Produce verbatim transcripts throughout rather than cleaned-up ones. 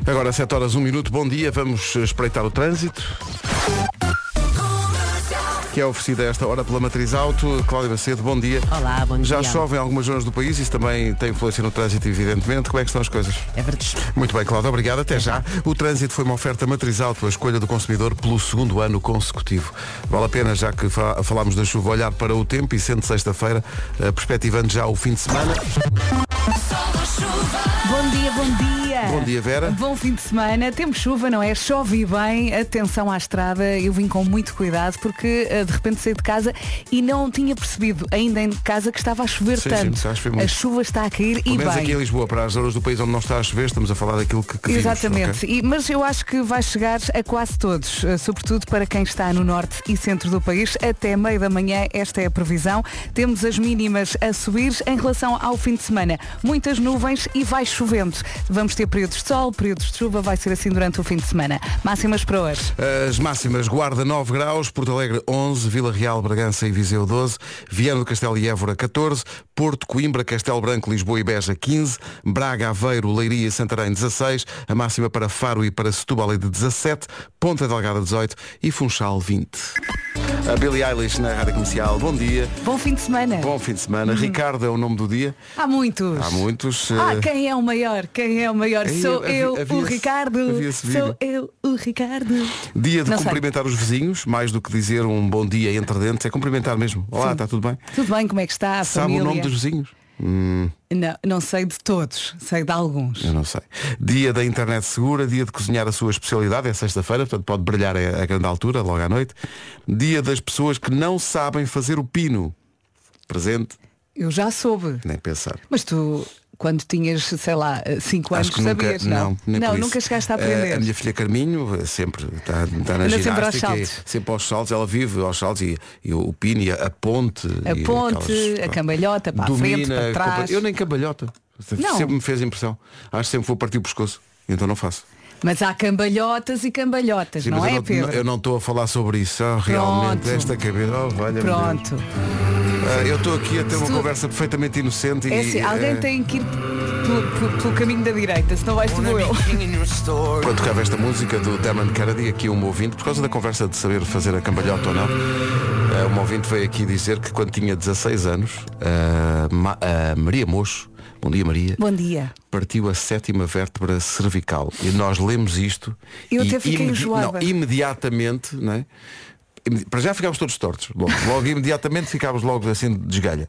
Agora sete horas, um minuto, bom dia, vamos espreitar o trânsito. Que é oferecida a esta hora pela Matriz Auto. Cláudia Macedo, bom dia. Olá, bom dia. Já chove em algumas zonas do país, isso também tem influência no trânsito, evidentemente. Como é que estão as coisas? É verdade. Muito bem, Cláudia, obrigado. Até já. O trânsito foi uma oferta Matriz Auto, a escolha do consumidor pelo segundo ano consecutivo. Vale a pena, já que fa- falámos da chuva, olhar para o tempo e sendo sexta-feira, uh, perspectivando já o fim de semana. Bom dia, bom dia. Bom dia, Vera. Bom fim de semana. Temos chuva, não é? Chove bem. Atenção à estrada. Eu vim com muito cuidado porque uh, de repente saí de casa e não tinha percebido ainda em casa que estava a chover Sim, tanto. sim, está a, a chuva está a cair Pelo e menos bem. aqui em Lisboa, para as zonas do país onde não está a chover, estamos a falar daquilo que, que vimos, Exatamente, okay? e, mas eu acho que vai chegar a quase todos, uh, sobretudo para quem está no norte e centro do país, até meio da manhã, esta é a previsão. Temos as mínimas a subir em relação ao fim de semana. Muitas nuvens e vai chovendo. Vamos ter períodos de sol, períodos de chuva, vai ser assim durante o fim de semana. Máximas para hoje. As máximas: Guarda nove graus, Porto Alegre onze, Vila Real, Bragança e Viseu doze, Viana do Castelo e Évora catorze, Porto, Coimbra, Castelo Branco, Lisboa e Beja quinze, Braga, Aveiro, Leiria e Santarém dezasseis, a máxima para Faro e para Setúbal é de dezassete, Ponta Delgada dezoito e Funchal vinte. A Billie Eilish na Rádio Comercial. Bom dia. Bom fim de semana. Bom fim de semana. Uhum. Ricardo é o nome do dia. Há muitos. Há muitos. Ah, uh... quem é o maior? Quem é o maior? Aí, Sou havia, eu, havia, o Ricardo. Sou eu, o Ricardo. Dia de Não cumprimentar sei. os vizinhos, mais do que dizer um bom dia entre dentes, é cumprimentar mesmo. Olá, está tudo bem? Tudo bem, como é que está a Sabe família? o nome dos vizinhos? Hum, Não, não sei de todos, sei de alguns. eu não sei. Dia da internet segura, dia de cozinhar a sua especialidade, é sexta-feira, portanto pode brilhar a, a grande altura, logo à noite. Dia das pessoas que não sabem fazer o pino. Presente, Eu já soube. nem pensar. Mas tu, quando tinhas, sei lá, cinco anos, Acho que nunca, sabias, não, não? nem Não, por isso. nunca chegaste a Eh, aprender. A minha filha Carminho sempre está, está na Anda sempre ginástica, aos saltos. e sempre aos saltos, ela vive aos saltos e, e o pino e a, a ponte. A e ponte, aquelas- a cambalhota, para a domina, frente, para trás. compre- Eu nem cambalhota. Não. Sempre me fez impressão. Acho que sempre vou partir o pescoço. Então não faço. Mas há cambalhotas e cambalhotas, Sim, não mas é, eu, Pedro? não, eu não estou a falar sobre isso. Ah, realmente, Pronto. esta cabeça. Oh, valha-me Pronto. Deus. Ah, eu estou aqui a ter uma tu- conversa perfeitamente inocente É e. assim, alguém eh, tem que ir pelo, pelo- pelo caminho da direita, senão vais tu ou eu. Quando tocava esta música do Dermot Kennedy, aqui um ouvinte, por causa da conversa de saber fazer a cambalhota ou não, uh, um ouvinte veio aqui dizer que quando tinha dezasseis anos, uh, Ma- uh, Maria Mocho, bom dia Maria, Bom dia. partiu a sétima vértebra cervical. E nós lemos isto Eu e até fiquei imedi- enjoada. não, imediatamente, não é? Imedi- Para já ficámos todos tortos. Logo, logo imediatamente ficámos logo assim de desgalha.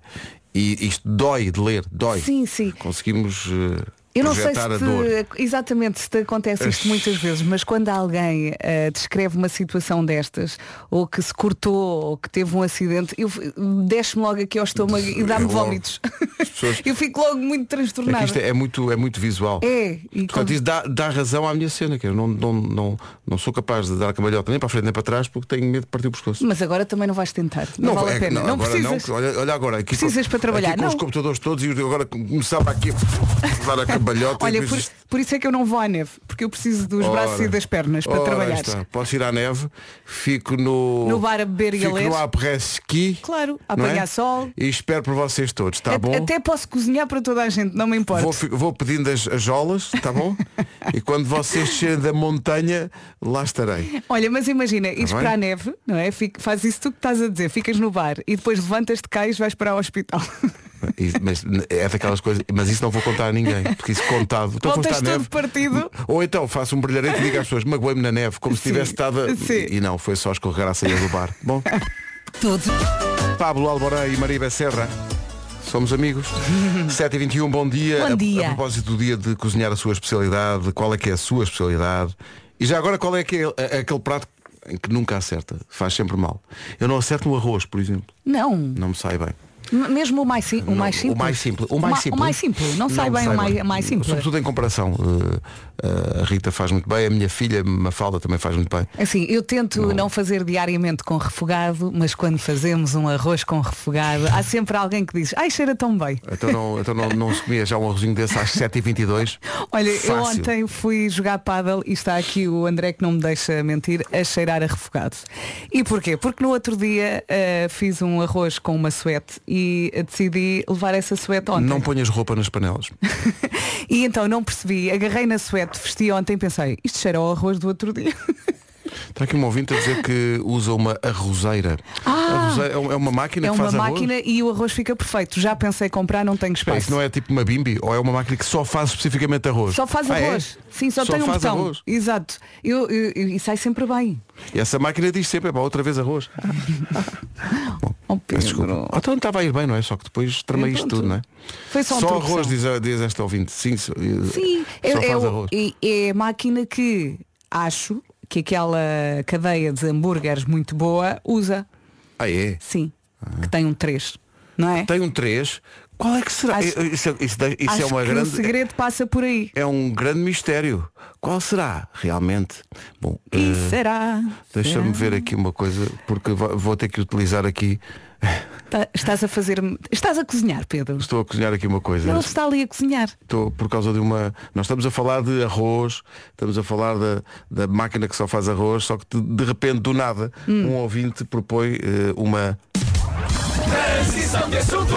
E isto dói de ler, dói. Sim, sim. Conseguimos uh, Eu não sei projetar a se dor. te, exatamente se te acontece isto muitas vezes, mas quando alguém eh, descreve uma situação destas, ou que se cortou, ou que teve um acidente, eu desce-me logo aqui ao estômago e dá-me Eu logo- vómitos. As pessoas- Eu fico logo muito É que transtornada. isto é, é muito, é muito visual. É, e Portanto, quando- isso dá, dá razão à minha cena, que eu não, não, não, não sou capaz de dar a cambalhota nem para a frente nem para trás porque tenho medo de partir o pescoço. Mas agora também não vais tentar. Não, vale é a que pena. Não, agora precisas. Não, olha, olha agora, aqui Precisas com, para trabalhar, aqui com não. os computadores todos e eu agora começava aqui a dar a cambalhota. e Olha, depois por, isto- por isso é que eu não vou à neve, porque eu preciso dos Ora, braços e das pernas para ora, trabalhar. está. Posso ir à neve, fico no, No bar a beber e a fico ler. no après-ski. Claro, a não é? apanhar sol. E espero por vocês todos, está A- bom? Até posso cozinhar para toda a gente, não me importa. Vou, fi- vou pedindo as, as jolas, está bom? E quando vocês descerem da montanha, lá estarei. Olha, mas imagina, ires bem? para a neve, não é? Fica, faz isso tu que estás a dizer, ficas no bar e depois levantas-te, cais, vais para o hospital. E- mas é daquelas coisas, mas isso não vou contar a ninguém, porque isso contado. Então Voltas foste à todo neve. partido. Ou então faço um brilharete e digo às pessoas, magoei-me na neve, como se Sim, tivesse estado a... sim. E não, foi só escorregar a saída do bar. Bom, Tudo. Pablo Alborã e Maria Becerra. Somos amigos. sete e vinte e um, bom dia. Bom A- dia. A, propósito do dia de cozinhar a sua especialidade, qual é que é a sua especialidade? E já agora qual é que é a- aquele prato em que nunca acerta? Faz sempre mal. Eu não acerto no arroz, por exemplo. Não, Não me sai bem. M- mesmo o mais, sim, o Não, mais simples. O mais simples. O ma- mais simples. o mais simples. Não sai me bem o mais, mais simples. Sobretudo em comparação. Uh, uh, a Rita faz muito bem, a minha filha Mafalda também faz muito bem. Assim, eu tento Não. não. fazer diariamente com refogado, mas quando fazemos um arroz com refogado, há sempre alguém que diz, ai, cheira tão bem. Então não, então não, não se comia já um arrozinho desse às sete e vinte e dois. Olha, eu Fácil. ontem fui jogar pádel e está aqui o André que não me deixa mentir a cheirar a refogado. E porquê? Porque no outro dia uh, fiz um arroz com uma suete e e decidi levar essa suéte ontem. Não ponhas roupa nas panelas. E então não percebi, agarrei na suéte, vesti ontem e pensei, isto cheira ao arroz do outro dia. Está aqui um ouvinte a dizer que usa uma arrozeira. Ah, Arrozeira é uma máquina é que faz uma arroz? máquina e o arroz fica perfeito. Já pensei comprar, não tenho Espera, espaço. isso não é tipo uma bimbi? Ou é uma máquina que só faz especificamente arroz? Só faz ah, arroz. É? Sim, só, só tem um faz botão. Arroz. Exato. Eu, eu, eu, e sai sempre bem. E essa máquina diz sempre, é para outra vez arroz. Bom, Oh, Pedro. desculpa. Oh, então estava a ir bem, não é? Só que depois tramei isto tudo, não é? Foi só, um Só truque, arroz, só. diz, diz esta ouvinte. Sim, só, Sim, é, só é, faz o- arroz. é, é a máquina que acho que aquela cadeia de hambúrgueres muito boa usa. Ah, é? Sim. Que tem um três. Não é? Tem um três. Qual é que será? Acho- isso é, isso de- isso acho é uma que grande. o segredo passa por aí. É um grande mistério. Qual será realmente? Bom, E eh, será? deixa-me Será? ver aqui uma coisa, porque vou vou ter que utilizar aqui. Tá- estás a fazer. Estás a cozinhar, Pedro. Estou a cozinhar aqui uma coisa. Ele está ali a cozinhar. Estou por causa de uma. Nós estamos a falar de arroz, estamos a falar da, da máquina que só faz arroz, só que de, de repente, do nada, Hum. um ouvinte propõe eh, uma. Transição de assunto.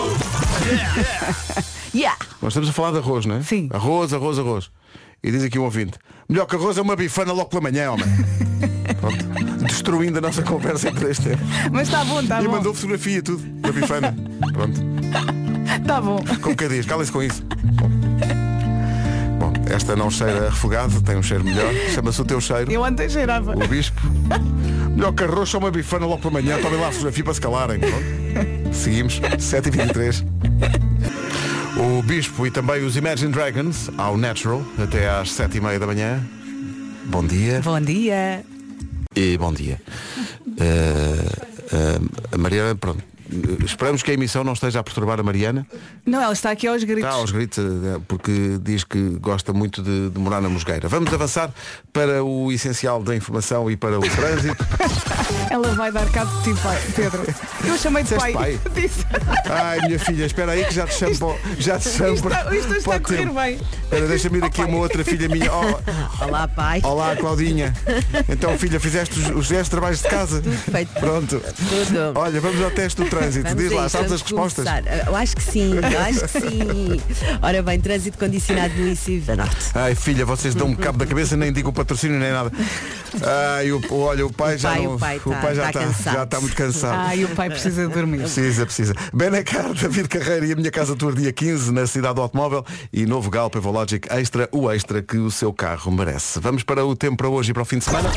Yeah! Nós estamos a falar de arroz, não é? Sim. Arroz, arroz, arroz. E diz aqui um ouvinte, melhor que arroz é uma bifana logo pela manhã, homem. Pronto. Destruindo a nossa conversa por este tempo. Mas está bom, está E bom. mandou fotografia e tudo, da bifana. Pronto. Está bom. Como que diz, cala-se com isso. Bom. Bom, esta não cheira a refogado, tem um cheiro melhor. Chama-se o teu cheiro. Eu ontem cheirava. O bispo. Melhor que arroz, só uma bifana logo pela manhã. Tomem lá a fotografia para se calarem. Pronto. Seguimos, sete e vinte e três. O bispo e também os Imagine Dragons ao Natural até às sete e meia da manhã. Bom dia. Bom dia. E bom dia. Uh, uh, a Mariana, pronto. Esperamos que a emissão não esteja a perturbar a Mariana. Não, ela está aqui aos gritos. Está aos gritos, eh, porque diz que gosta muito de, de morar na Mosgueira. Vamos avançar para o essencial da informação e para o trânsito. Ela vai dar cabo de ti, pai, Pedro. Eu chamei de Disseste pai. pai? Disse. Ai, minha filha, espera aí que já te chamo Isto- para, já te chamo isto para, está- isto está para o a correr tempo. bem. Espera, deixa-me ir aqui Oh, pai. uma outra filha minha. Oh, Olá, pai. olá, Claudinha. Então, filha, fizeste os, os dez trabalhos de casa? Feito. Pronto. Tudo. Olha, vamos ao teste do trânsito. Vamos Diz a lá, isso, sabes as vamos respostas? começar. Eu acho que sim, eu acho que sim. Ora bem, trânsito condicionado no início da norte. Ai, filha, vocês dão um cabo da cabeça, nem digam patrocínio nem nada. Ai, o, olha, o pai já pai- não. o pai tá- já tá está cansado. já está muito cansado. Ah, e o pai precisa dormir. Precisa, precisa. Benacar, David Carreira e a Minha Casa Tour dia quinze na cidade do automóvel e novo Galp Evologic Extra, o extra que o seu carro merece. Vamos para o tempo para hoje e para o fim de semana.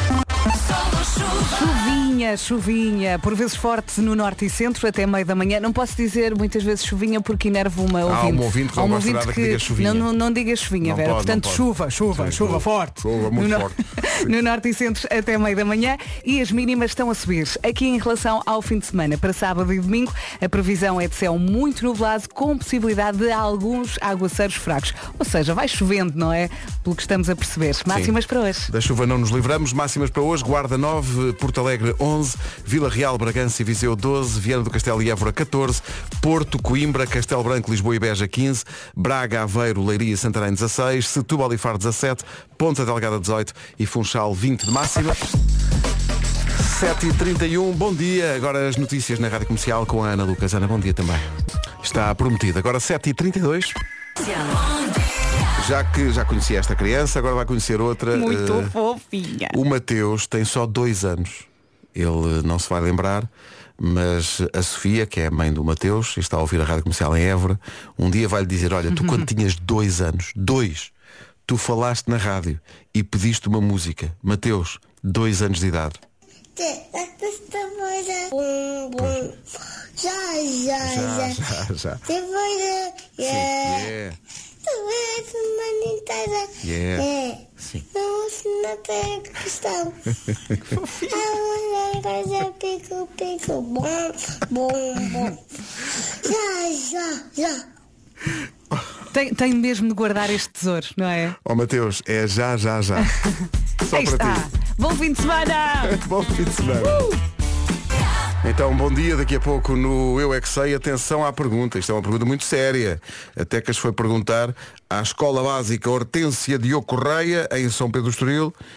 Chuvinha, chuvinha, por vezes forte no norte e centro, até meio da manhã. Não posso dizer muitas vezes chuvinha porque enerva uma ouvinte. Há uma ouvinte que não Há uma gosta nada que diga chuvinha. Não, não, não diga chuvinha, Não Vera. pode, Portanto, não pode. chuva, chuva, Sim, chuva chuva. forte. Chuva muito no, forte. no norte e centro até meio da manhã e as mínimas estão a subir. Aqui em relação ao fim de semana, para sábado e domingo, a previsão é de céu muito nublado com possibilidade de alguns aguaceiros fracos. Ou seja, vai chovendo, não é? Pelo que estamos a perceber. Máximas para hoje. Da chuva não nos livramos. Máximas para hoje. Guarda nove, Porto Alegre onze, Vila Real, Bragança e Viseu doze, Viana do Castelo e Évora catorze, Porto, Coimbra, Castelo Branco, Lisboa e Beja quinze, Braga, Aveiro, Leiria e Santarém dezasseis, Setúbal e Faro dezassete, Ponta Delgada dezoito e Funchal vinte de máxima. sete e trinta e um, bom dia. Agora as notícias na Rádio Comercial com a Ana Lucas. Ana, bom dia também. Está prometido. Agora sete e trinta e dois. Já que já conheci esta criança, agora vai conhecer outra. Muito eh, fofinha. O Mateus tem só dois anos. Ele não se vai lembrar, mas a Sofia, que é a mãe do Mateus, e está a ouvir a Rádio Comercial em Évora, um dia vai-lhe dizer, olha, tu quando tinhas dois anos, dois, tu falaste na rádio e pediste uma música. Mateus, dois anos de idade. Bum, bum. Já, já, já. já, já. Depois, Sim, yeah. yeah. Tu és uma inteira. Yeah. É. Sim. Não, não tem questão. A mulher coisa pico, pico. Bom, bom, bom. Já, já, já. Tem, tem mesmo de guardar este tesouro, não é? Ó Mateus, é já, já, já. Só Aí para está. ti. Bom fim de semana! Bom fim de semana. Então, bom dia. Daqui a pouco no Eu É Que Sei, atenção à pergunta. Isto é uma pergunta muito séria. A Tecas foi perguntar à Escola Básica Hortência Diogo Correia, em São Pedro do Estoril,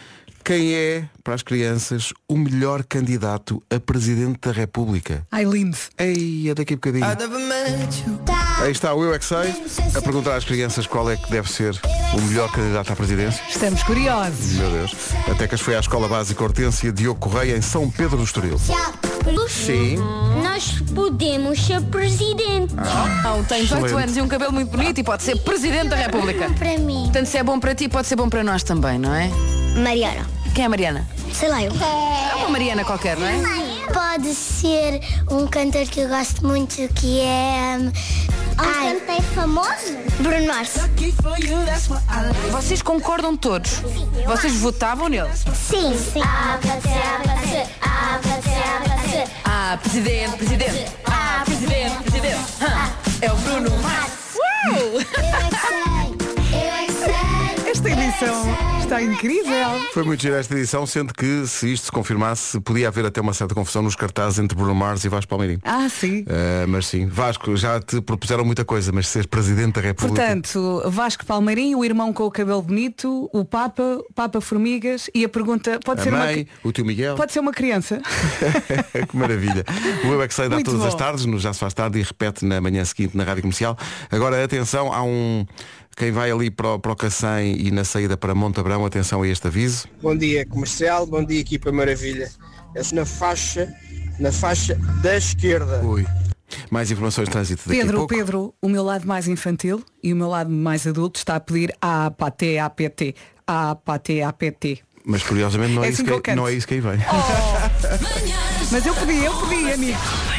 Quem é, para as crianças, o melhor candidato a Presidente da República? Ai, lindo. Ei, é daqui a bocadinho. Aí está o Eu É Que Sei, a perguntar às crianças qual é que deve ser o melhor candidato à presidência. Estamos curiosos. Meu Deus. A Tecas foi à Escola Básica Hortência Diogo Correia, em São Pedro do Estoril. Sim. Nós podemos ser presidente. Não, tem dezoito Excelente. anos e um cabelo muito bonito e pode ser Presidente da República. Para mim. Portanto, se é bom para ti, pode ser bom para nós também, não é? Mariana. Quem é a Mariana? Sei lá eu. É uma Mariana qualquer, não é? Pode ser um cantor que eu gosto muito, que é... Um, um cantor famoso? Bruno Mars. Vocês concordam todos? Vocês votavam nele? Sim, sim. Ah, pode ser, ah, pode ser, ah, pode ser, ah, pode ser. Ah, Presidente, Presidente. Ah, Presidente, Presidente. Ah, é o Bruno Mars. Eu é que sei, eu é que sei. Esta edição está incrível. Foi muito gira esta edição, sendo que, se isto se confirmasse, podia haver até uma certa confusão nos cartazes entre Bruno Mars e Vasco Palmeirinho. Ah, sim. Uh, mas sim, Vasco, já te propuseram muita coisa, mas ser Presidente da República... Portanto, Vasco Palmeirinho, o irmão com o cabelo bonito, o Papa, o Papa Formigas e a pergunta pode a ser mãe, uma... o tio Miguel. Pode ser uma criança. Que maravilha. O Eu É Que Sei dá Muito todas bom. as tardes, no Já Se Faz Tarde, e repete na manhã seguinte na Rádio Comercial. Agora, atenção, há um... Quem vai ali para o, para o Cacém e na saída para Montabrão, atenção a este aviso. Bom dia comercial, bom dia equipa maravilha. É na faixa, na faixa da esquerda. Ui. Mais informações de trânsito daqui a Pedro, pouco. Pedro, o meu lado mais infantil e o meu lado mais adulto está a pedir A P T A P T. A P T A P T. Mas curiosamente não é, É isso assim que que, eu canto. não é isso que aí vem. Mas eu pedi, eu pedi, amigo.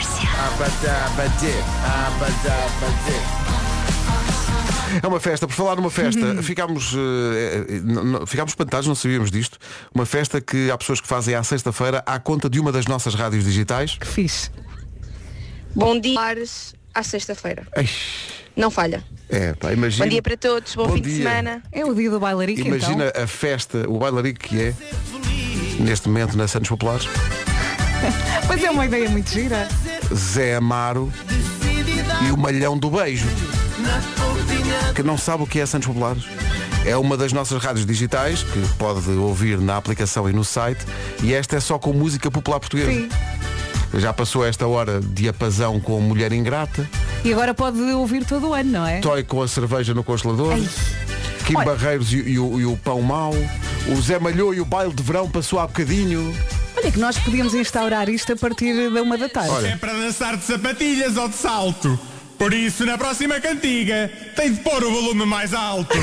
É uma festa, por falar numa festa, ficámos, eh, n- n- ficámos espantados, não sabíamos disto. Uma festa que há pessoas que fazem à sexta-feira à conta de uma das nossas rádios digitais. Que fixe. Bom dia, Ares, à sexta-feira. Ai, Não falha. é, pá, imagina. Bom dia para todos, bom, Bom fim de dia. semana. É o dia do bailarico, Imagina então. a festa, o bailarico que é, neste momento na Santos Populares, Mas é uma ideia muito gira. Zé Amaro e o Malhão do Beijo. Que não sabe o que é Santos Populares. É uma das nossas rádios digitais, que pode ouvir na aplicação e no site, e esta é só com música popular portuguesa. Sim. Já passou esta hora de apazão com Mulher Ingrata, E agora pode ouvir todo o ano, não é? Toy com a cerveja no congelador, Ai. Kim Olha. Barreiros e, e o, e o Pão Mau, o Zé Malhou e o baile de verão passou há bocadinho. Olha que nós podíamos instaurar isto a partir da uma da tarde. Olha. É para dançar de sapatilhas ou de salto. Por isso, na próxima cantiga, tem de pôr o volume mais alto.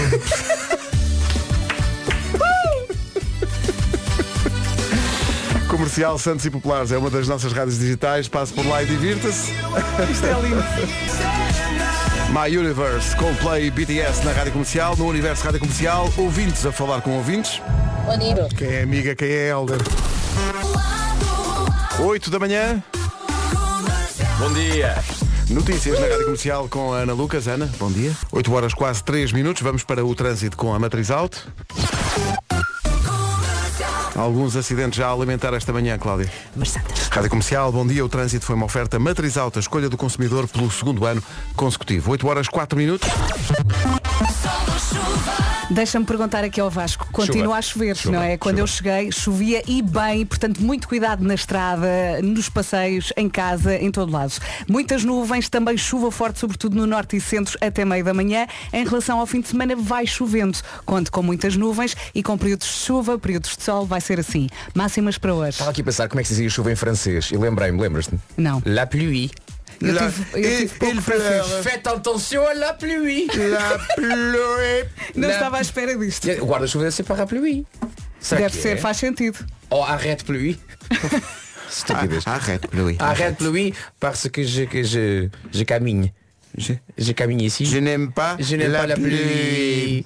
Comercial Santos e Populares é uma das nossas rádios digitais. Passe por lá e divirta-se. Isto é lindo. My Universe, Coldplay e B T S na Rádio Comercial, no Universo Rádio Comercial, ouvintes a falar com ouvintes. Bom dia. Quem é amiga, quem é Helder? oito da manhã. Bom dia. Notícias na Rádio Comercial com a Ana Lucas. Ana, bom dia. oito horas quase três minutos. Vamos para o trânsito com a Matriz Auto. Alguns acidentes já a lamentar esta manhã, Cláudia. Bastante. Rádio Comercial, bom dia. O trânsito foi uma oferta Matriz Auto, a escolha do consumidor pelo segundo ano consecutivo. oito horas quatro minutos. Deixa-me perguntar aqui ao Vasco. Continua Chuva. a chover, Chuva. não é? Quando Chuva. eu cheguei, chovia e bem, portanto, muito cuidado na estrada, nos passeios, em casa, em todo lado. Muitas nuvens, também chuva forte, sobretudo no norte e centro, até meio da manhã. Em relação ao fim de semana, vai chovendo. Conto com muitas nuvens e com períodos de chuva, períodos de sol, vai ser assim. Máximas para hoje. Estava aqui a pensar como é que se dizia chuva em francês e lembrei-me, lembras-te? Não. La pluie. Eu Lá- tive, eu tive Il- pouco il francês. pleure. Faites attention à la pluie. La pluie. Não La- estava à espera disto. O guarda-chuva deve ser para a pluie. Será Deve que ser, é? faz sentido. Ou arrête pluie. Estupidez. Ah, arrête, pluie. Arrête pluie parce que je, que je, je caminhe. Je, je caminhe ici. Je n'aime pas Je n'aime la pas la pluie. pluie.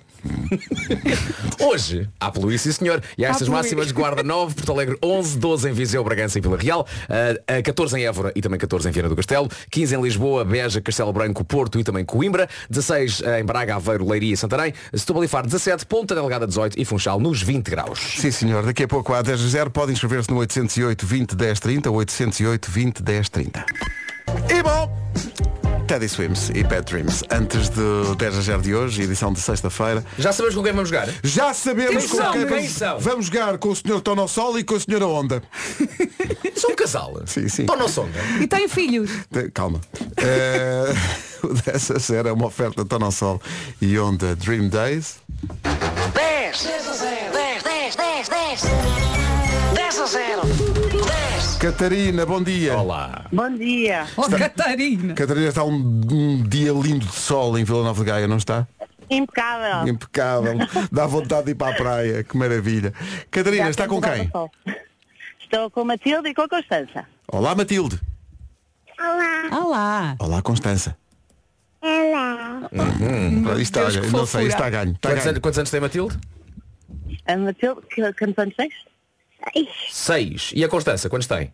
Hoje, há pluie, sim senhor. E há estas pluie. máximas de Guarda nove, Porto Alegre onze, doze em Viseu, Bragança e Vila Real, uh, catorze em Évora e também catorze em Viana do Castelo, quinze em Lisboa, Beja, Castelo Branco, Porto e também Coimbra, dezasseis em Braga, Aveiro, Leiria e Santarém, Setúbal e Faro dezassete, Ponta Delgada dezoito e Funchal nos vinte graus. Sim, senhor. Daqui a pouco há dez a zero. Pode inscrever-se no oitocentos e oito, vinte, dez, trinta, oitocentos e oito, vinte, dez, trinta. E bom, Teddy Swims e Bad Dreams. Antes do dez a zero de hoje, edição de sexta-feira. Já sabemos com quem vamos jogar? Já sabemos Quem com são? quem Quem vamos, são? vamos jogar com o senhor Tonossol e com a senhora Onda. São um casal. Sim, sim. Tonossonga. E tem filhos. Te- Calma. Eh, o dez a zero é uma oferta Tonossol e Onda Dream Days. dez, dez a zero, dez, dez, dez, dez. dez a zero, dez. Catarina, bom dia. Olá. Bom dia. Oh, Catarina. Catarina, está um, um dia lindo de sol em Vila Nova de Gaia, não está? Impecável. Impecável. Dá vontade de ir para a praia. Que maravilha. Catarina, Já está com temos quem? dado sol. Estou com a Matilde e com a Constança. Olá, Matilde. Olá. Olá. Olá, Constança. Olá. Hum, isto está, Deus, que não sei, isto fofura. está a ganho. Está a Quantos, ganho. anos, quantos anos tem a Matilde? A Matilde, que- quantos anos tens? Seis. E a Constança, quantos tem?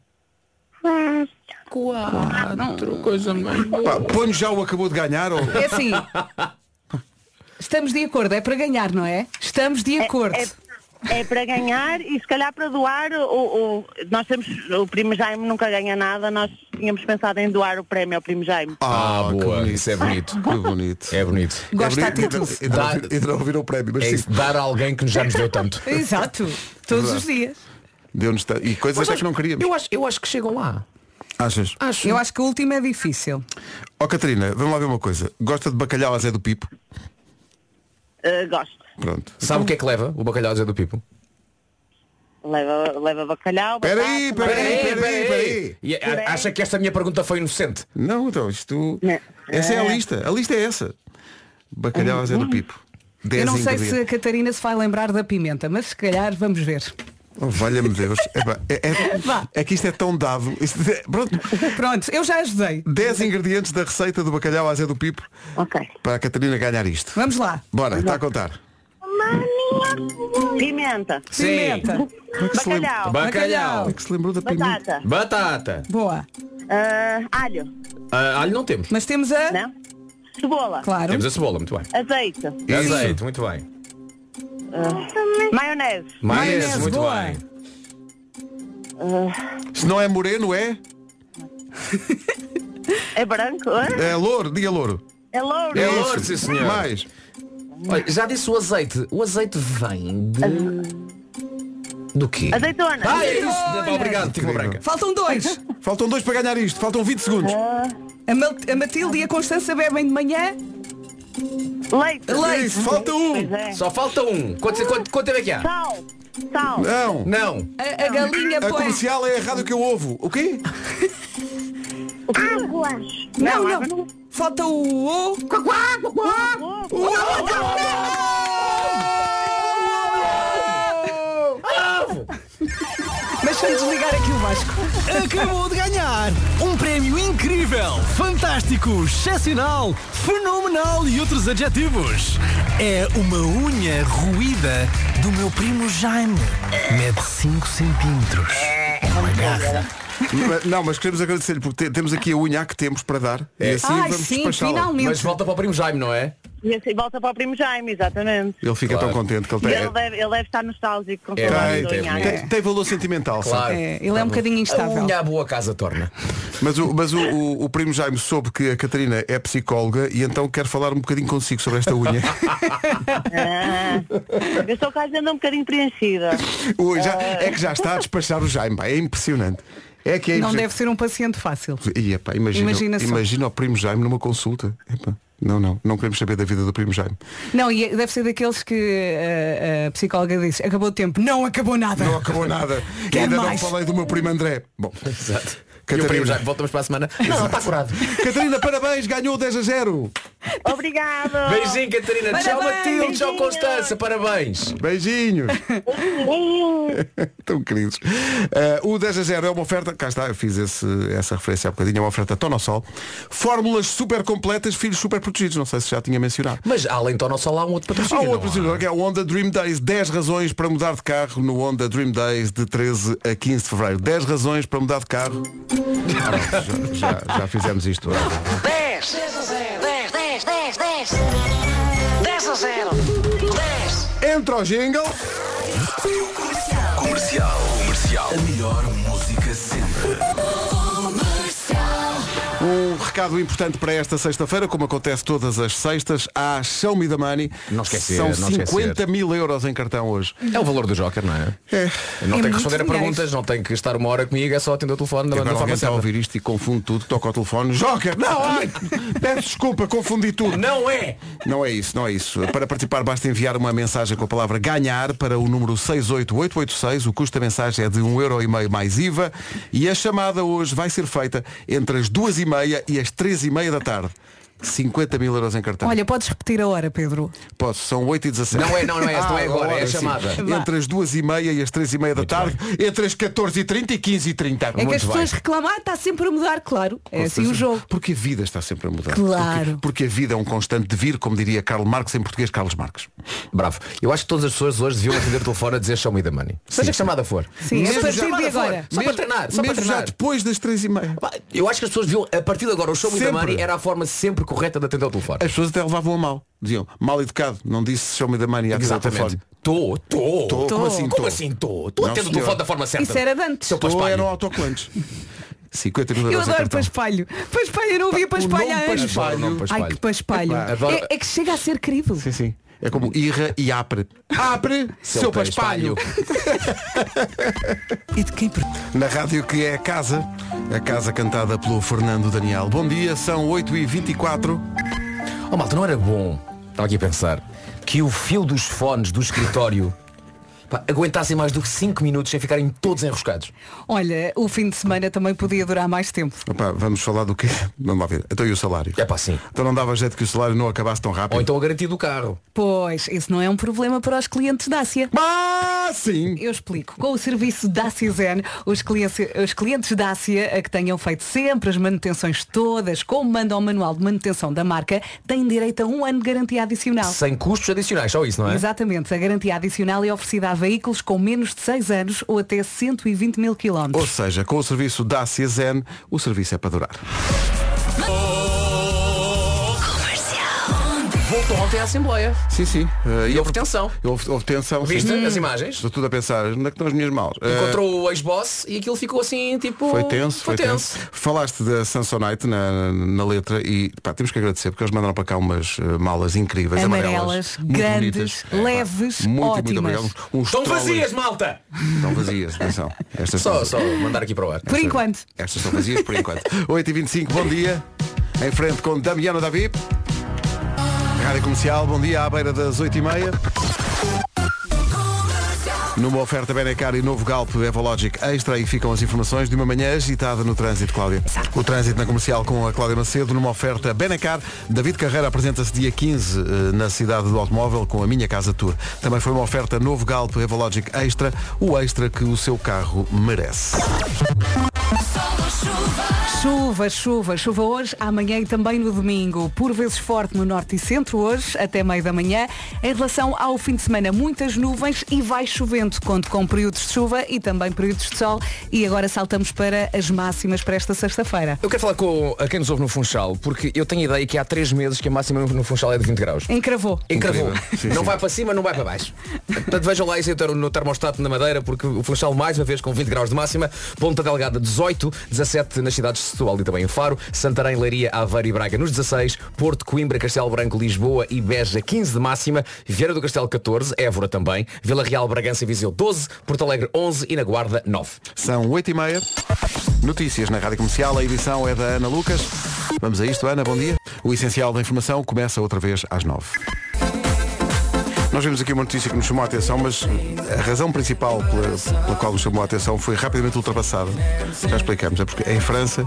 Quatro. Coisa mais Pá, põe já o acabou de ganhar ou... É assim. Estamos de acordo, é para ganhar, não é? Estamos de acordo. É, é para ganhar e se calhar para doar o, o- nós temos o Primo Jaime nunca ganha nada, nós tínhamos pensado em doar o prémio ao Primo Jaime. Ah, boa. que bonito. Isso é bonito. Que bonito. É bonito. Gosto é da bonito. atitude. Ainda não Dá- ouvi- ainda não ouviram o prémio, mas É sim, isso, dar a alguém que já nos deu tanto. Exato. Todos os dias. deu-nos ta- e coisas até que não queríamos. Eu acho, eu acho que chegam lá. Achas? Acho. Eu acho que o último é difícil. Ó Catarina, vamos lá ver uma coisa. Gosta de bacalhau a Zé do Pipo? Uh, gosto. Pronto. Sabe o que é que leva o bacalhau a Zé do Pipo? Leva, leva bacalhau, Espera batata, aí, espera aí, espera aí, espera aí. E a- acha que esta minha pergunta foi inocente? Não, então isto... Não. Essa é a lista. A lista é essa. Bacalhau a Zé do Pipo. Dez Eu não sei se a ingredientes. Catarina se vai lembrar da pimenta, mas se calhar vamos ver. Oh, valha-me Deus. Epá, é, é- Vá. é que isto é tão dado. Isto é- pronto. Pronto, eu já ajudei. dez ingredientes da receita do bacalhau a Zé do Pipo Ok. para a Catarina ganhar isto. Vamos lá. Bora, está a contar. Pimenta. Pimenta. Como é que se lembra- Bacalhau. Bacalhau. Como é que se lembrou da pimenta? Batata. Batata. Boa. Uh, alho. Ah, alho não temos. Mas temos a... Não? Cebola. Claro. Temos a cebola, muito bem. Azeite. Azeite, muito bem. Maionese. Maionese, Maionese, muito boa. bem. Se não é moreno, é? É branco? É, É louro, diga louro. é louro. É Isso. louro, sim, senhor. Mais. Olha, já disse o azeite. O azeite vem de... Do quê? Azeitona. Ah, é isso. Obrigado, Tico Incrível. Branca. Faltam dois. Faltam dois para ganhar isto. Faltam vinte segundos. A, Mal- a Matilde e a Constança bebem de manhã. Leite. Leite. Isso, falta um. Pois é. Só falta um. Quanto, quanto, quanto tempo é que há? Sal. Sal. Não. Não. A, a galinha A põe... comercial é a rádio que eu ouvo. O quê? Água. Não, Não, não. Falta o O. Deixa-me desligar aqui o Vasco. Acabou de ganhar um prémio incrível, fantástico, excepcional, fenomenal e outros adjetivos. É uma unha ruída do meu primo Jaime. Mede cinco centímetros. Uma garra. Mas- Não, mas queremos agradecer-lhe porque te- temos aqui a unha que temos para dar. E assim Ai, vamos sim, despachá-la. finalmente. Mas volta para o primo Jaime, não é? E assim volta para o primo Jaime, exatamente. Ele fica Claro. tão contente que ele E tem. ele deve, ele deve estar nostálgico com É, saudades tem, do tem, unhar. Tem, tem valor sentimental, Claro. sabe? É, ele é um bocadinho A instável. unha à boa casa torna. Mas, o, mas o, o, o primo Jaime soube que a Catarina é psicóloga e então quer falar um bocadinho consigo sobre esta unha. Ah, eu estou cá ainda um bocadinho preenchida. Ui, já, é que já está a despachar o Jaime, pá, é impressionante. É que é Não impressionante. deve ser um paciente fácil. Ia, pá, imagina, Imagina só. imagina o primo Jaime numa consulta. Epá, não, não, não queremos saber da vida do primo Jaime. Não, e deve ser daqueles que uh, a psicóloga disse, acabou o tempo. Não acabou nada. Não acabou nada. E Quer ainda mais? não falei do meu primo André. Bom, Exato. E o primo Catarina, Jaime, voltamos para a semana. Não, está curado. Catarina, parabéns, ganhou dez a zero. Obrigada. Beijinho, Catarina. Tchau, Parabéns. Matilde. Tchau, Constança. Parabéns. Beijinhos. Tão queridos. Uh, o dez a zero é uma oferta, cá está, eu fiz esse, essa referência há bocadinho, é uma oferta Tonossol. Fórmulas super completas, filhos super protegidos. Não sei se já tinha mencionado. Mas além do Tonossol há um outro Há patrocínio. um outro não há? patrocinador que é o Honda Dream Days. dez razões para mudar de carro no Honda Dream Days de treze a quinze de fevereiro. dez razões para mudar de carro. Ah, já, já, já fizemos isto. dez, dez a zero, dez, dez, dez, dez. dez a zero, dez. Entra o jingle. Comercial, comercial. A melhor música sempre. Um recado recado importante para esta sexta-feira, como acontece todas as sextas, há Show Me the Money. Não esquecer, São não cinquenta esquecer. mil euros em cartão hoje. É o valor do Joker, não é? É. Não É tem que muito responder a dinheiro. perguntas, não tem que estar uma hora comigo, é só atender o telefone E da, da agora alguém forma está a certa. ouvir isto e confunde tudo, toca ao telefone. Joker! Não, ai! Peço desculpa, confundi tudo. Não é! Não é isso, não é isso. Para participar basta enviar uma mensagem com a palavra ganhar para o número seis oito oito oito seis. O custo da mensagem é de um euro e meio mais I V A e a chamada hoje vai ser feita entre as duas e meia e as três e meia da tarde. cinquenta mil euros em cartão. Olha, podes repetir a hora, Pedro? Posso, são oito e dezassete. Não é, não, não é essa, não é agora, é a sim. chamada. Entre as duas e meia e as três e meia da tarde, entre as catorze e trinta e quinze e trinta. É que as pessoas reclamam, ah, está sempre a mudar, claro. É assim o jogo. Porque a vida está sempre a mudar. Claro. Porque, porque a vida é um constante devir, como diria Karl Marx, em português Carlos Marques. Bravo. Eu acho que todas as pessoas hoje deviam atender o telefone a dizer show me the money. Seja que chamada for. Sim, Mesmo a partir já- de agora. Só para Mesmo- treinar, só para mesmo já treinar. depois das três e meia. Eu acho que as pessoas deviam, a partir de agora, o show me the Sempre. money era a forma sempre correta de atender o telefone. As pessoas até levavam a mal. Diziam, mal educado, não disse show me the money à atender o Exatamente. telefone. Tô, tô. Tô, Tô. como assim Como tô? assim tô? Tô Não, atendo o senhor. telefone da forma certa. Isso era de antes. Seu Estou paspalho. eram autocolantes. cinquenta mil Eu euros em adoro cartão. paspalho. Paspalho, eu não ouvia paspalho nome há anos. paspalho. Adoro o nome Ai, que paspalho. Adoro- É, é que chega a ser querido. Sim, sim. É como irra e apre. Apre, seu, Seu paspalho. E de quem? Na rádio que é a casa, a casa cantada pelo Fernando Daniel. Bom dia, são oito e vinte e quatro. Oh malta, não era bom, estava aqui a pensar, que o fio dos fones do escritório pá, aguentassem mais do que cinco minutos sem ficarem todos enroscados. Olha, o fim de semana também podia durar mais tempo. Opa, vamos falar do quê? Vamos lá ver. Então e o salário? É pá, sim. Então não dava jeito que o salário não acabasse tão rápido. Ou então a garantia do carro. Pois, isso não é um problema para os clientes Dacia. Ah, sim! Eu explico. Com o serviço Dacia Zen, os clientes, os clientes Dacia, a que tenham feito sempre as manutenções todas, como manda o manual de manutenção da marca, têm direito a um ano de garantia adicional. Sem custos adicionais, só isso, não é? Exatamente. A garantia adicional é oferecida a veículos com menos de seis anos ou até cento e vinte mil Ou quilómetros. seja, com o serviço Dacia Zen, o serviço é para durar. Voltou ontem à Assembleia. Sim, sim. Uh, E houve tensão. Houve, houve tensão. sim. Viste as imagens? Estou tudo a pensar, onde é que estão as minhas mãos? Uh, Encontrou o ex-boss e aquilo ficou assim, tipo... Foi tenso, foi, tenso. Falaste da Samsonite na, na letra e pá, temos que agradecer porque eles mandaram para cá umas uh, malas incríveis, Amarelas, amarelas, muito grandes, bonitas. leves, Muito, muito ótimas. obrigado. Uns Estão trolleys- vazias, malta! Estão vazias, atenção. Estas Só, estão- só mandar aqui para o ar. Por enquanto. Estas estão vazias por enquanto. oito e vinte e cinco, bom dia. Em frente com Damiano Davi. Rádio Comercial, bom dia, à beira das oito e meia. Numa oferta Benecar e novo Galp Evologic Extra, aí ficam as informações de uma manhã agitada no trânsito, Cláudia. O trânsito na Comercial com a Cláudia Macedo, numa oferta Benecar. David Carreira apresenta-se dia quinze eh, na cidade do automóvel com a Minha Casa Tour. Também foi uma oferta novo Galp Evologic Extra, o extra que o seu carro merece. Chuva, chuva, chuva hoje, amanhã e também no domingo. Por vezes forte no norte e centro hoje, até meio da manhã. Em relação ao fim de semana, muitas nuvens e vai chovendo. Conto com períodos de chuva e também períodos de sol. E agora saltamos para as máximas para esta sexta-feira. Eu quero falar com a quem nos ouve no Funchal, porque eu tenho a ideia que há três meses que a máxima no Funchal é de vinte graus. Encravou. Encravou. Incrível. Sim, Não sim. vai para cima, não vai para baixo. Portanto, vejam lá isso no termostato na Madeira, porque o Funchal mais uma vez com vinte graus de máxima, Ponta Delgada dezoito, dezassete nas cidades de Setúbal e também em Faro, Santarém, Leiria, Aveiro e Braga nos dezasseis, Porto, Coimbra, Castelo Branco, Lisboa e Beja quinze de máxima, Vieira do Castelo catorze, Évora também, Vila Real, Bragança e Viseu doze, Porto Alegre onze e na Guarda nove. São oito e meia. Notícias na Rádio Comercial, a edição é da Ana Lucas. Vamos a isto, Ana, bom dia. O essencial da informação começa outra vez às nove. Nós vimos aqui uma notícia que nos chamou a atenção, mas a razão principal pela, pela qual nos chamou a atenção foi rapidamente ultrapassada. Já explicamos, é porque em França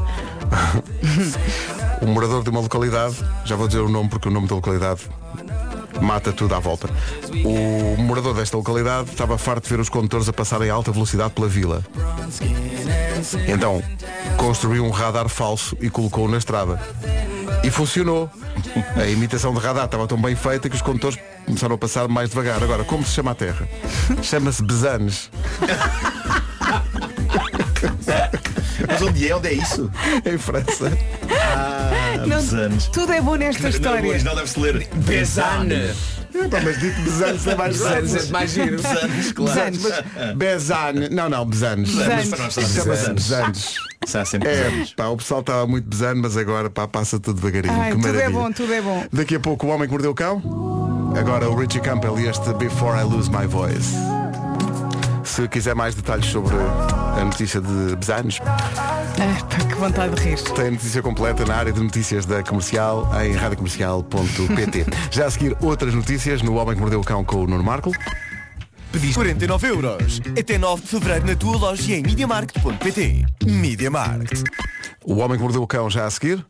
um morador de uma localidade, já vou dizer o nome porque o nome da localidade mata tudo à volta. O morador desta localidade estava farto de ver os condutores a passarem a alta velocidade pela vila. Então construiu um radar falso e colocou-o na estrada. E funcionou. A imitação de radar estava tão bem feita que os condutores começaram a passar mais devagar. Agora, como se chama a terra? Chama-se Besanes. Mas onde é? Onde é isso? Em França. Ah, Não, Besanes. tudo é bom nesta No história. original deve-se ler Besane. Pá, mas dito Besanes é mais Besanes é mais giro. Besanes, claro. Besanes. Besane. Não, não, Besanes. Besanes. Para nós, Chama-se Besanes. Besanes. Será sempre É, pesanos. pá, o pessoal estava muito pesado, mas agora pá, passa tudo devagarinho. Ai, que tudo maravilha. é bom, tudo é bom. Daqui a pouco o Homem que Mordeu o Cão. Agora o Richie Campbell e este Before I Lose My Voice. Se quiser mais detalhes sobre a notícia de Besanos, Ai, pá, que vontade de rir. tem a notícia completa na área de notícias da Comercial em rádio comercial ponto pt. Já a seguir outras notícias no Homem que Mordeu o Cão com o Nuno Marco. Pedis quarenta e nove euros. Até nove de fevereiro na tua loja e em MediaMarkt ponto pt. MediaMarkt. O Homem que Mordeu o Cão já a seguir.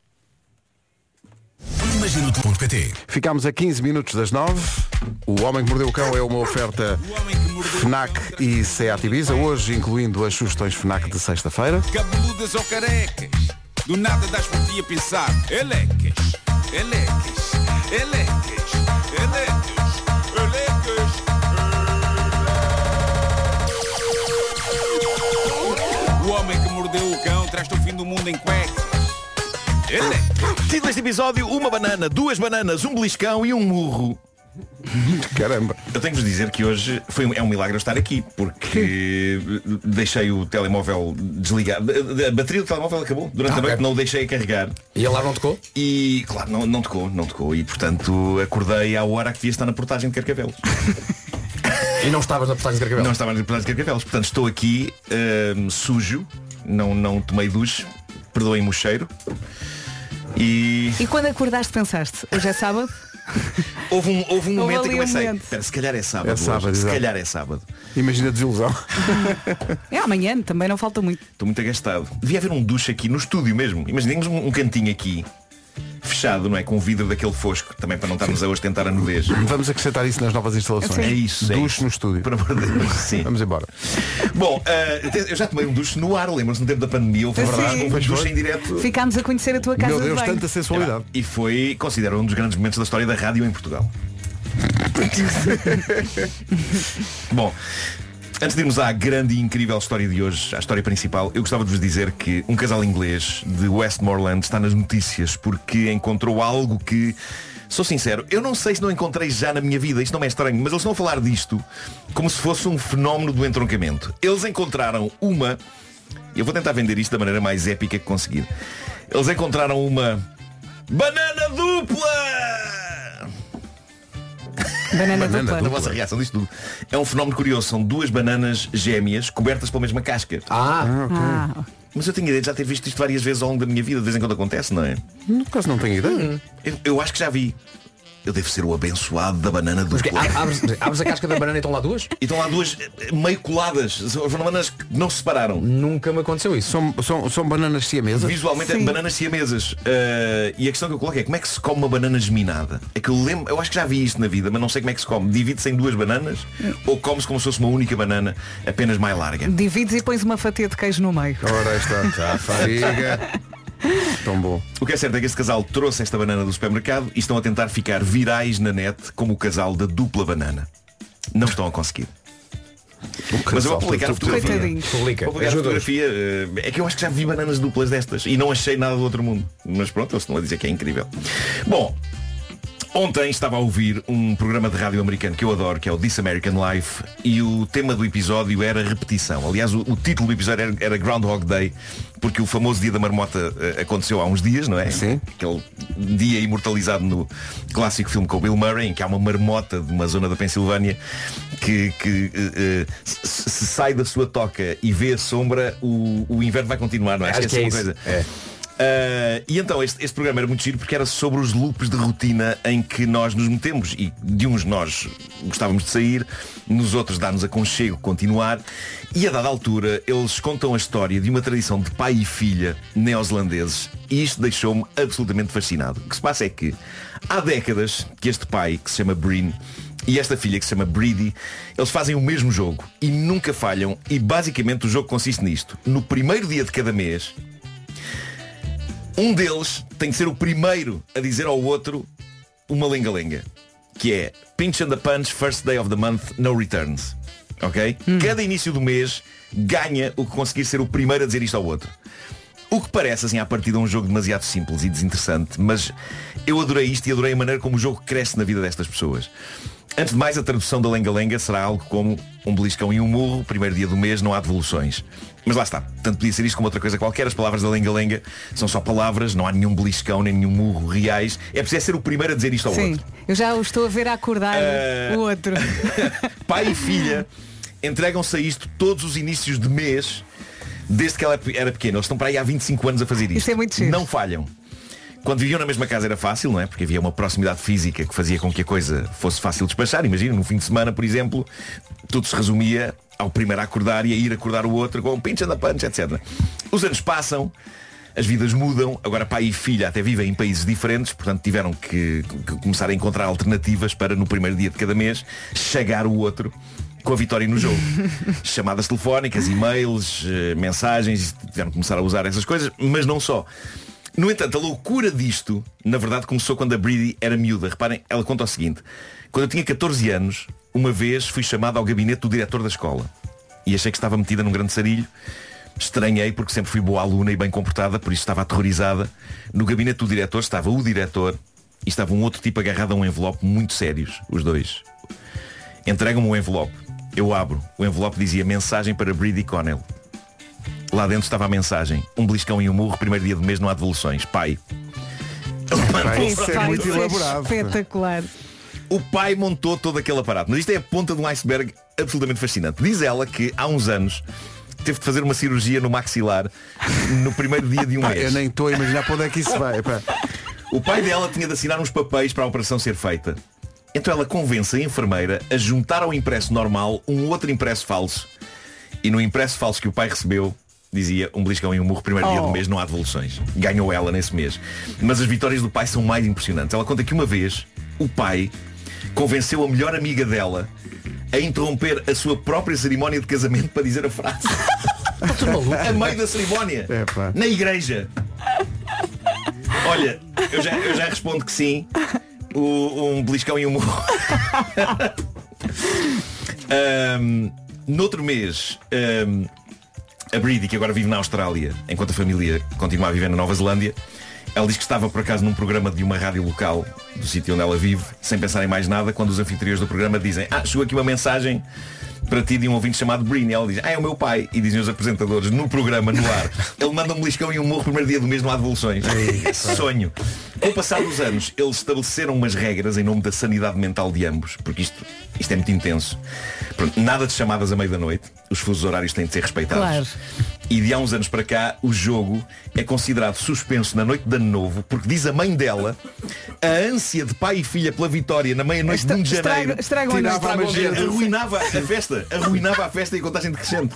Imagino.pt. Ficámos a quinze minutos das nove. O Homem que Mordeu o Cão é uma oferta FNAC e SEAT Ibiza, hoje incluindo as sugestões FNAC de sexta-feira. Cabeludas ou carecas, do nada das por ti a pensar. Elecas, elecas, elecas, elecas, elecas. O Homem que Mordeu o Cão traz-te o fim do mundo em cuecas. Elecas. Título deste episódio: uma banana, duas bananas, um beliscão e um murro. Caramba. Eu tenho que vos dizer que hoje foi, um- é um milagre eu estar aqui, porque deixei o telemóvel desligado. A a bateria do telemóvel acabou durante Ah, a noite, ok. não o deixei a carregar. E a alarme não tocou? E claro, não, não tocou, não tocou. E portanto acordei à hora que devia estar na portagem de Carcavelos. E não estavas na portagem de Carcavelos? Não estava na portagem de Carcavelos. Portanto estou aqui hum, sujo, não, não tomei duche, perdoem-me o cheiro. E E quando acordaste pensaste, hoje é sábado? houve um, houve um Houve momento em ali que um comecei. momento. Espera, se calhar é sábado. É sábado, hoje. Se exato. calhar é sábado. Imagina a desilusão. É amanhã, também não falta muito. Estou muito agastado. Devia haver um duche aqui no estúdio mesmo. Imaginemos um, um cantinho aqui, fechado, não é? Com o vidro daquele fosco, também para não estarmos a ostentar a nudez. Vamos acrescentar isso nas novas instalações. É isso. É Duche isso. no estúdio. Por amor de Deus, sim. Vamos embora. Bom, eh, eu já tomei um duche no ar, lembram-se no tempo da pandemia, houve Sim. verdade, houve um duche em direto. Ficámos a conhecer a tua casa Meu Deus, de banho. tanta sensualidade. E foi, considero, um dos grandes momentos da história da rádio em Portugal. Bom, antes de irmos à grande e incrível história de hoje, à história principal, eu gostava de vos dizer que um casal inglês de Westmoreland está nas notícias porque encontrou algo que, sou sincero, eu não sei se não encontrei já na minha vida, isto não é estranho, mas eles estão a falar disto como se fosse um fenómeno do entroncamento. Eles encontraram uma, eu vou tentar vender isto da maneira mais épica que conseguir. Eles encontraram uma banana dupla! Banana, Banana dupla. A vossa reação disto tudo. É um fenómeno curioso. São duas bananas gêmeas cobertas pela mesma casca. Ah, Ah, Mas eu tenho ideia de já ter visto isto várias vezes ao longo da minha vida. De vez em quando acontece, não é? No caso não tenho ideia. Eu, eu acho que já vi. Eu devo ser o abençoado da banana porque dupla. abres, abres a casca da banana e estão lá duas? E estão lá duas eh, meio coladas. São bananas que não se separaram. Nunca me aconteceu isso. São, são, são bananas siamesas. Visualmente é Sim. bananas siamesas. Uh, e a questão que eu coloco é como é que se come uma banana geminada? É que eu lembro, eu acho que já vi isto na vida, mas não sei como é que se come. Divide-se em duas bananas ou come-se como se fosse uma única banana, apenas mais larga? divides e pões uma fatia de queijo no meio. Ora, aí está. Já fadiga. Tão bom. O que é certo é que este casal trouxe esta banana do supermercado e estão a tentar ficar virais na net como o casal da dupla banana. Não estão a conseguir. Mas eu vou publicar a fotografia. Coitadinho. Publica. Vou publicar a Ajuda-os. fotografia. eh, É que eu acho que já vi bananas duplas destas e não achei nada do outro mundo. Mas pronto, eles estão a dizer que é incrível. Bom, ontem estava a ouvir um programa de rádio americano que eu adoro, que é o This American Life, e o tema do episódio era repetição. Aliás, o, o título do episódio era, era Groundhog Day, porque o famoso dia da marmota eh, aconteceu há uns dias, não é? Sim. Aquele dia imortalizado no clássico filme com o Bill Murray, em que há uma marmota de uma zona da Pensilvânia que, que eh, eh, se, se sai da sua toca e vê a sombra, o, o inverno vai continuar, não é? Acho Acho que é é essa uma isso. coisa. É. Uh, e então este, este programa era muito giro porque era sobre os loops de rotina em que nós nos metemos, e de uns nós gostávamos de sair, nos outros dá-nos aconchego continuar, e a dada altura eles contam a história de uma tradição de pai e filha neozelandeses, e isto deixou-me absolutamente fascinado. O que se passa é que há décadas que este pai, que se chama Breen, e esta filha, que se chama Breedy, eles fazem o mesmo jogo e nunca falham, e basicamente o jogo consiste nisto: no primeiro dia de cada mês, um deles tem de ser o primeiro a dizer ao outro uma lenga-lenga, que é pinch and the punch, first day of the month, no returns. Ok? Cada início do mês ganha o que conseguir ser o primeiro a dizer isto ao outro. O que parece, assim, à partida um jogo demasiado simples e desinteressante, mas eu adorei isto e adorei a maneira como o jogo cresce na vida destas pessoas. Antes de mais, a tradução da lenga-lenga será algo como um beliscão e um murro, primeiro dia do mês, não há devoluções. Mas lá está, tanto podia ser isto como outra coisa qualquer. As palavras da lenga-lenga são só palavras, não há nenhum beliscão nem nenhum murro reais. É preciso ser o primeiro a dizer isto ao Sim, outro. eu já o estou a ver a acordar Uh, o outro. Pai e filha entregam-se a isto todos os inícios de mês, desde que ela era pequena. Eles estão para aí há vinte e cinco anos a fazer isto. Isso é muito giro. Não falham. Quando viviam na mesma casa era fácil, não é? Porque havia uma proximidade física que fazia com que a coisa fosse fácil de despachar. Imagina, no fim de semana, por exemplo, tudo se resumia ao primeiro a acordar e a ir acordar o outro com um pinch and a punch, etcétera. Os anos passam, as vidas mudam, agora pai e filha até vivem em países diferentes, portanto tiveram que, que começar a encontrar alternativas para, no primeiro dia de cada mês, chegar o outro com a vitória no jogo. Chamadas telefónicas, e-mails, mensagens, tiveram que começar a usar essas coisas, mas não só. No entanto, a loucura disto, na verdade, começou quando a Bridie era miúda. Reparem, ela conta o seguinte: quando eu tinha catorze anos, uma vez fui chamada ao gabinete do diretor da escola e achei que estava metida num grande sarilho. Estranhei porque sempre fui boa aluna e bem comportada, por isso estava aterrorizada. No gabinete do diretor estava o diretor e estava um outro tipo agarrado a um envelope, muito sérios, os dois. Entregam-me um envelope. Eu abro. O envelope dizia: mensagem para Bridie Connell. Lá dentro estava a mensagem: um beliscão e um murro, primeiro dia do mês, não há devoluções. Pai. Pai, isso é muito elaborado. Espetacular. O pai montou todo aquele aparato. Mas isto é a ponta de um iceberg absolutamente fascinante. Diz ela que há uns anos teve de fazer uma cirurgia no maxilar no primeiro dia de um mês. Eu nem estou a imaginar para onde é que isso vai. Epá. O pai dela tinha de assinar uns papéis para a operação ser feita. Então ela convence a enfermeira a juntar ao impresso normal um outro impresso falso. E no impresso falso que o pai recebeu dizia: um beliscão e um murro, primeiro dia Oh. do mês, não há devoluções. Ganhou ela nesse mês. Mas as vitórias do pai são mais impressionantes. Ela conta que uma vez o pai convenceu a melhor amiga dela a interromper a sua própria cerimónia de casamento para dizer a frase. A meio da cerimónia. Epá. Na igreja. Olha, eu já, eu já respondo que sim. O, um beliscão e um murro. um, Noutro mês, um, a Bridie, que agora vive na Austrália, enquanto a família continua a viver na Nova Zelândia, ela diz que estava por acaso num programa de uma rádio local do sítio onde ela vive, sem pensar em mais nada, quando os anfitriões do programa dizem: ah, chegou aqui uma mensagem para ti de um ouvinte chamado Brini. Ela diz: ah, é o meu pai. E dizem os apresentadores no programa, no ar: ele manda um beliscão e um murro, primeiro dia do mês, não há devoluções. Sonho. Com o passar dos anos, eles estabeleceram umas regras em nome da sanidade mental de ambos, porque isto, isto é muito intenso. Pronto, nada de chamadas à meia da noite. Os fusos horários têm de ser respeitados. Claro. E de há uns anos para cá, o jogo é considerado suspenso na noite de Ano Novo, porque diz a mãe dela, a ânsia de pai e filha pela vitória na meia-noite de um de janeiro Estraga- estragam a noite. tirava a magia, arruinava a festa, arruinava a festa e a contagem decrescente.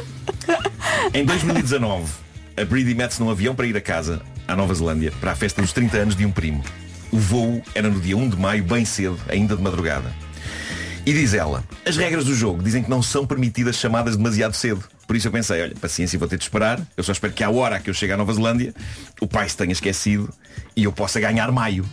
Em dois mil e dezanove, a Bridie mete-se num avião para ir a casa, à Nova Zelândia, para a festa dos trinta anos de um primo. O voo era no dia um de maio, bem cedo, ainda de madrugada. E diz ela: as regras do jogo dizem que não são permitidas chamadas demasiado cedo. Por isso eu pensei: olha, paciência, vou ter de esperar. Eu só espero que à hora que eu chegue à Nova Zelândia o pai se tenha esquecido e eu possa ganhar maio.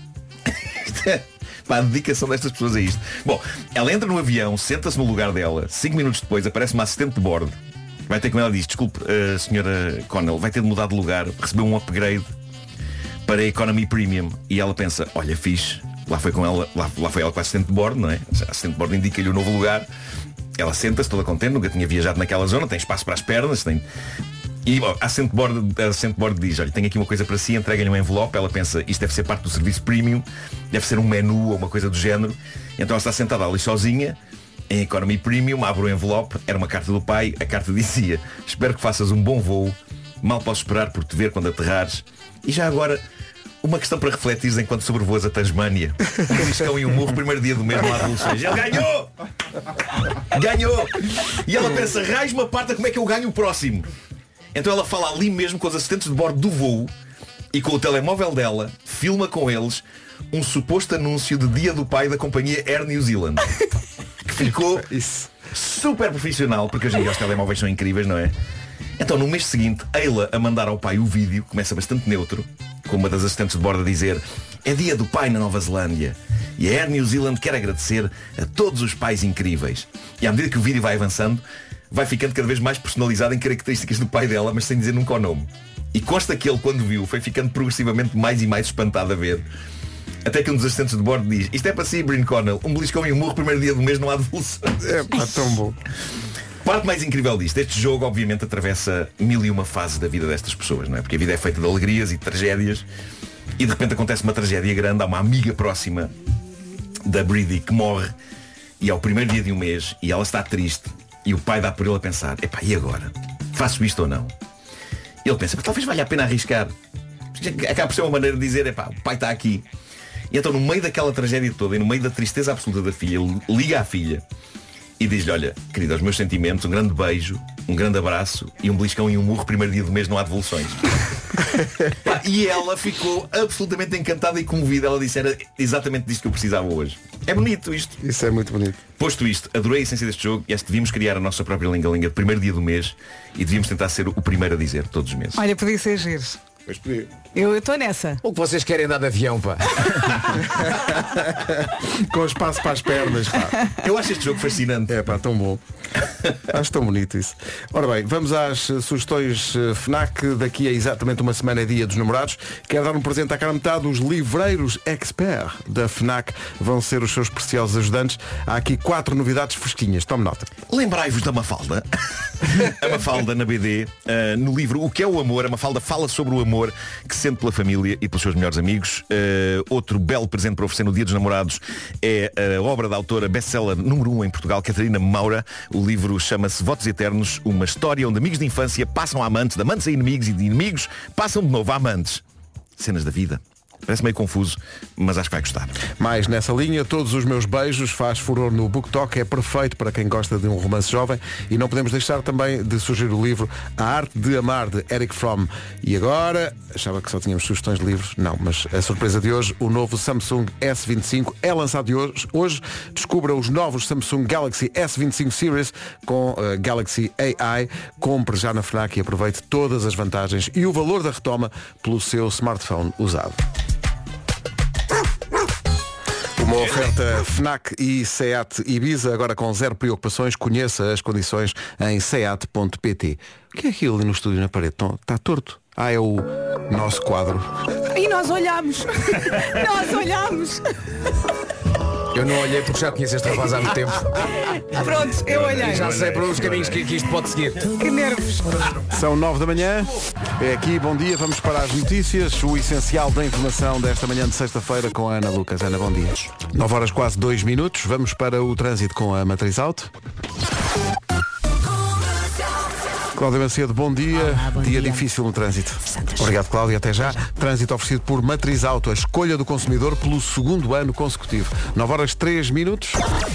Pá, a dedicação destas pessoas a isto. Bom, ela entra no avião, senta-se no lugar dela. Cinco minutos depois aparece uma assistente de bordo. Vai ter com ela e diz: desculpe, uh, senhora Connell, vai ter de mudar de lugar. Recebeu um upgrade para a Economy Premium. E ela pensa: olha, fixe. Lá foi com ela, lá, lá foi ela com a assistente de bordo, não é? A assistente de bordo indica-lhe o novo lugar. Ela senta-se toda contente, nunca tinha viajado naquela zona, tem espaço para as pernas, tem... E bom, a assistente de bordo, a assistente de bordo diz: olha, tenho aqui uma coisa para si, entrega-lhe um envelope. Ela pensa: isto deve ser parte do serviço premium, deve ser um menu ou uma coisa do género. Então ela está sentada ali sozinha, em Economy Premium, abre o envelope, era uma carta do pai. A carta dizia: espero que faças um bom voo, mal posso esperar por te ver quando aterrares. E já agora, uma questão para refletires enquanto sobrevoas a Tasmânia. Um beliscão e um murro, primeiro dia do mês, não há devoluções. Ele ganhou! Ganhou! E ela pensa: raios uma parte, como é que eu ganho o próximo? Então ela fala ali mesmo com os assistentes de bordo do voo e com o telemóvel dela filma com eles um suposto anúncio de Dia do Pai da companhia Air New Zealand, que ficou super profissional, porque hoje em dia os telemóveis são incríveis, não é? Então no mês seguinte, Ayla a mandar ao pai o vídeo, começa bastante neutro, com uma das assistentes de bordo a dizer: é Dia do Pai na Nova Zelândia e a Air New Zealand quer agradecer a todos os pais incríveis. E à medida que o vídeo vai avançando, vai ficando cada vez mais personalizado em características do pai dela, mas sem dizer nunca o nome. E consta que ele, quando viu, foi ficando progressivamente mais e mais espantado a ver. Até que um dos assistentes de bordo diz: isto é para si, Bryn Connell, um beliscão e um murro, primeiro dia do mês, não há devoluções. É pá, tão bom. Parte mais incrível disto, este jogo obviamente atravessa mil e uma fases da vida destas pessoas, não é? Porque a vida é feita de alegrias e de tragédias. E de repente acontece uma tragédia grande. Há uma amiga próxima da Brady que morre. E é o primeiro dia de um mês e ela está triste. E o pai dá por ele a pensar: epá, e agora? Faço isto ou não? E ele pensa: talvez valha a pena arriscar. Acaba por ser uma maneira de dizer: epá, o pai está aqui. E então no meio daquela tragédia toda e no meio da tristeza absoluta da filha, ele liga à filha e diz-lhe: olha, querida, os meus sentimentos, um grande beijo, um grande abraço e um beliscão e um murro, primeiro dia do mês, não há devoluções. Pá, e ela ficou absolutamente encantada e comovida. Ela disse: era exatamente disto que eu precisava hoje. É bonito isto. Isso é muito bonito. Posto isto, adorei a essência deste jogo e acho que devíamos criar a nossa própria linga-linga de primeiro dia do mês e devíamos tentar ser o primeiro a dizer todos os meses. Olha, podia ser giro. Pois podia. Eu estou nessa. O que vocês querem dar de avião, pá? Com espaço para as pernas, pá. Eu acho este jogo fascinante. É pá, tão bom. Acho tão bonito isso. Ora bem, vamos às uh, sugestões uh, FNAC. Daqui a exatamente uma semana é dia dos namorados. Quero dar um presente à cara metade. Os livreiros expert da FNAC vão ser os seus preciosos ajudantes. Há aqui quatro novidades fresquinhas. Tome nota. Lembrai-vos da Mafalda. A Mafalda na B D, uh, no livro O que é o Amor, a Mafalda fala sobre o amor que se sente pela família e pelos seus melhores amigos. Uh, outro belo presente para oferecer no Dia dos Namorados é a obra da autora best-seller número um em Portugal, Catarina Maura. O livro chama-se Votos Eternos, uma história onde amigos de infância passam a amantes, de amantes a inimigos e de inimigos passam de novo a amantes. Cenas da vida. Parece meio confuso, mas acho que vai gostar. Mais nessa linha, Todos os Meus Beijos faz furor no BookTok, é perfeito para quem gosta de um romance jovem. E não podemos deixar também de sugerir o livro A Arte de Amar, de Eric Fromm. E agora, achava que só tínhamos sugestões de livros, não, mas a surpresa de hoje, o novo Samsung S vinte e cinco é lançado de hoje. Hoje descubra os novos Samsung Galaxy S vinte e cinco Series com uh, Galaxy A I. Compre já na FNAC e aproveite todas as vantagens e o valor da retoma pelo seu smartphone usado. Uma oferta FNAC e SEAT Ibiza, agora com zero preocupações. Conheça as condições em seat ponto pt. O que é aquilo ali no estúdio na parede? Está torto. Ah, é o nosso quadro. E nós olhámos. Nós olhámos. Eu não olhei porque já conheço este rapaz há muito tempo. Pronto, eu olhei. Já sei para os caminhos que, que isto pode seguir. Que nervos. São nove da manhã. É aqui, bom dia. Vamos para as notícias. O essencial da informação desta manhã de sexta-feira com a Ana Lucas. Ana, bom dia. nove horas quase dois minutos. Vamos para o trânsito com a Matriz Auto. Cláudia Macedo, bom dia. Olá, bom dia, dia difícil no trânsito. Santas. Obrigado, Cláudia. Até já. Trânsito oferecido por Matriz Auto, a escolha do consumidor pelo segundo ano consecutivo. nove horas três minutos.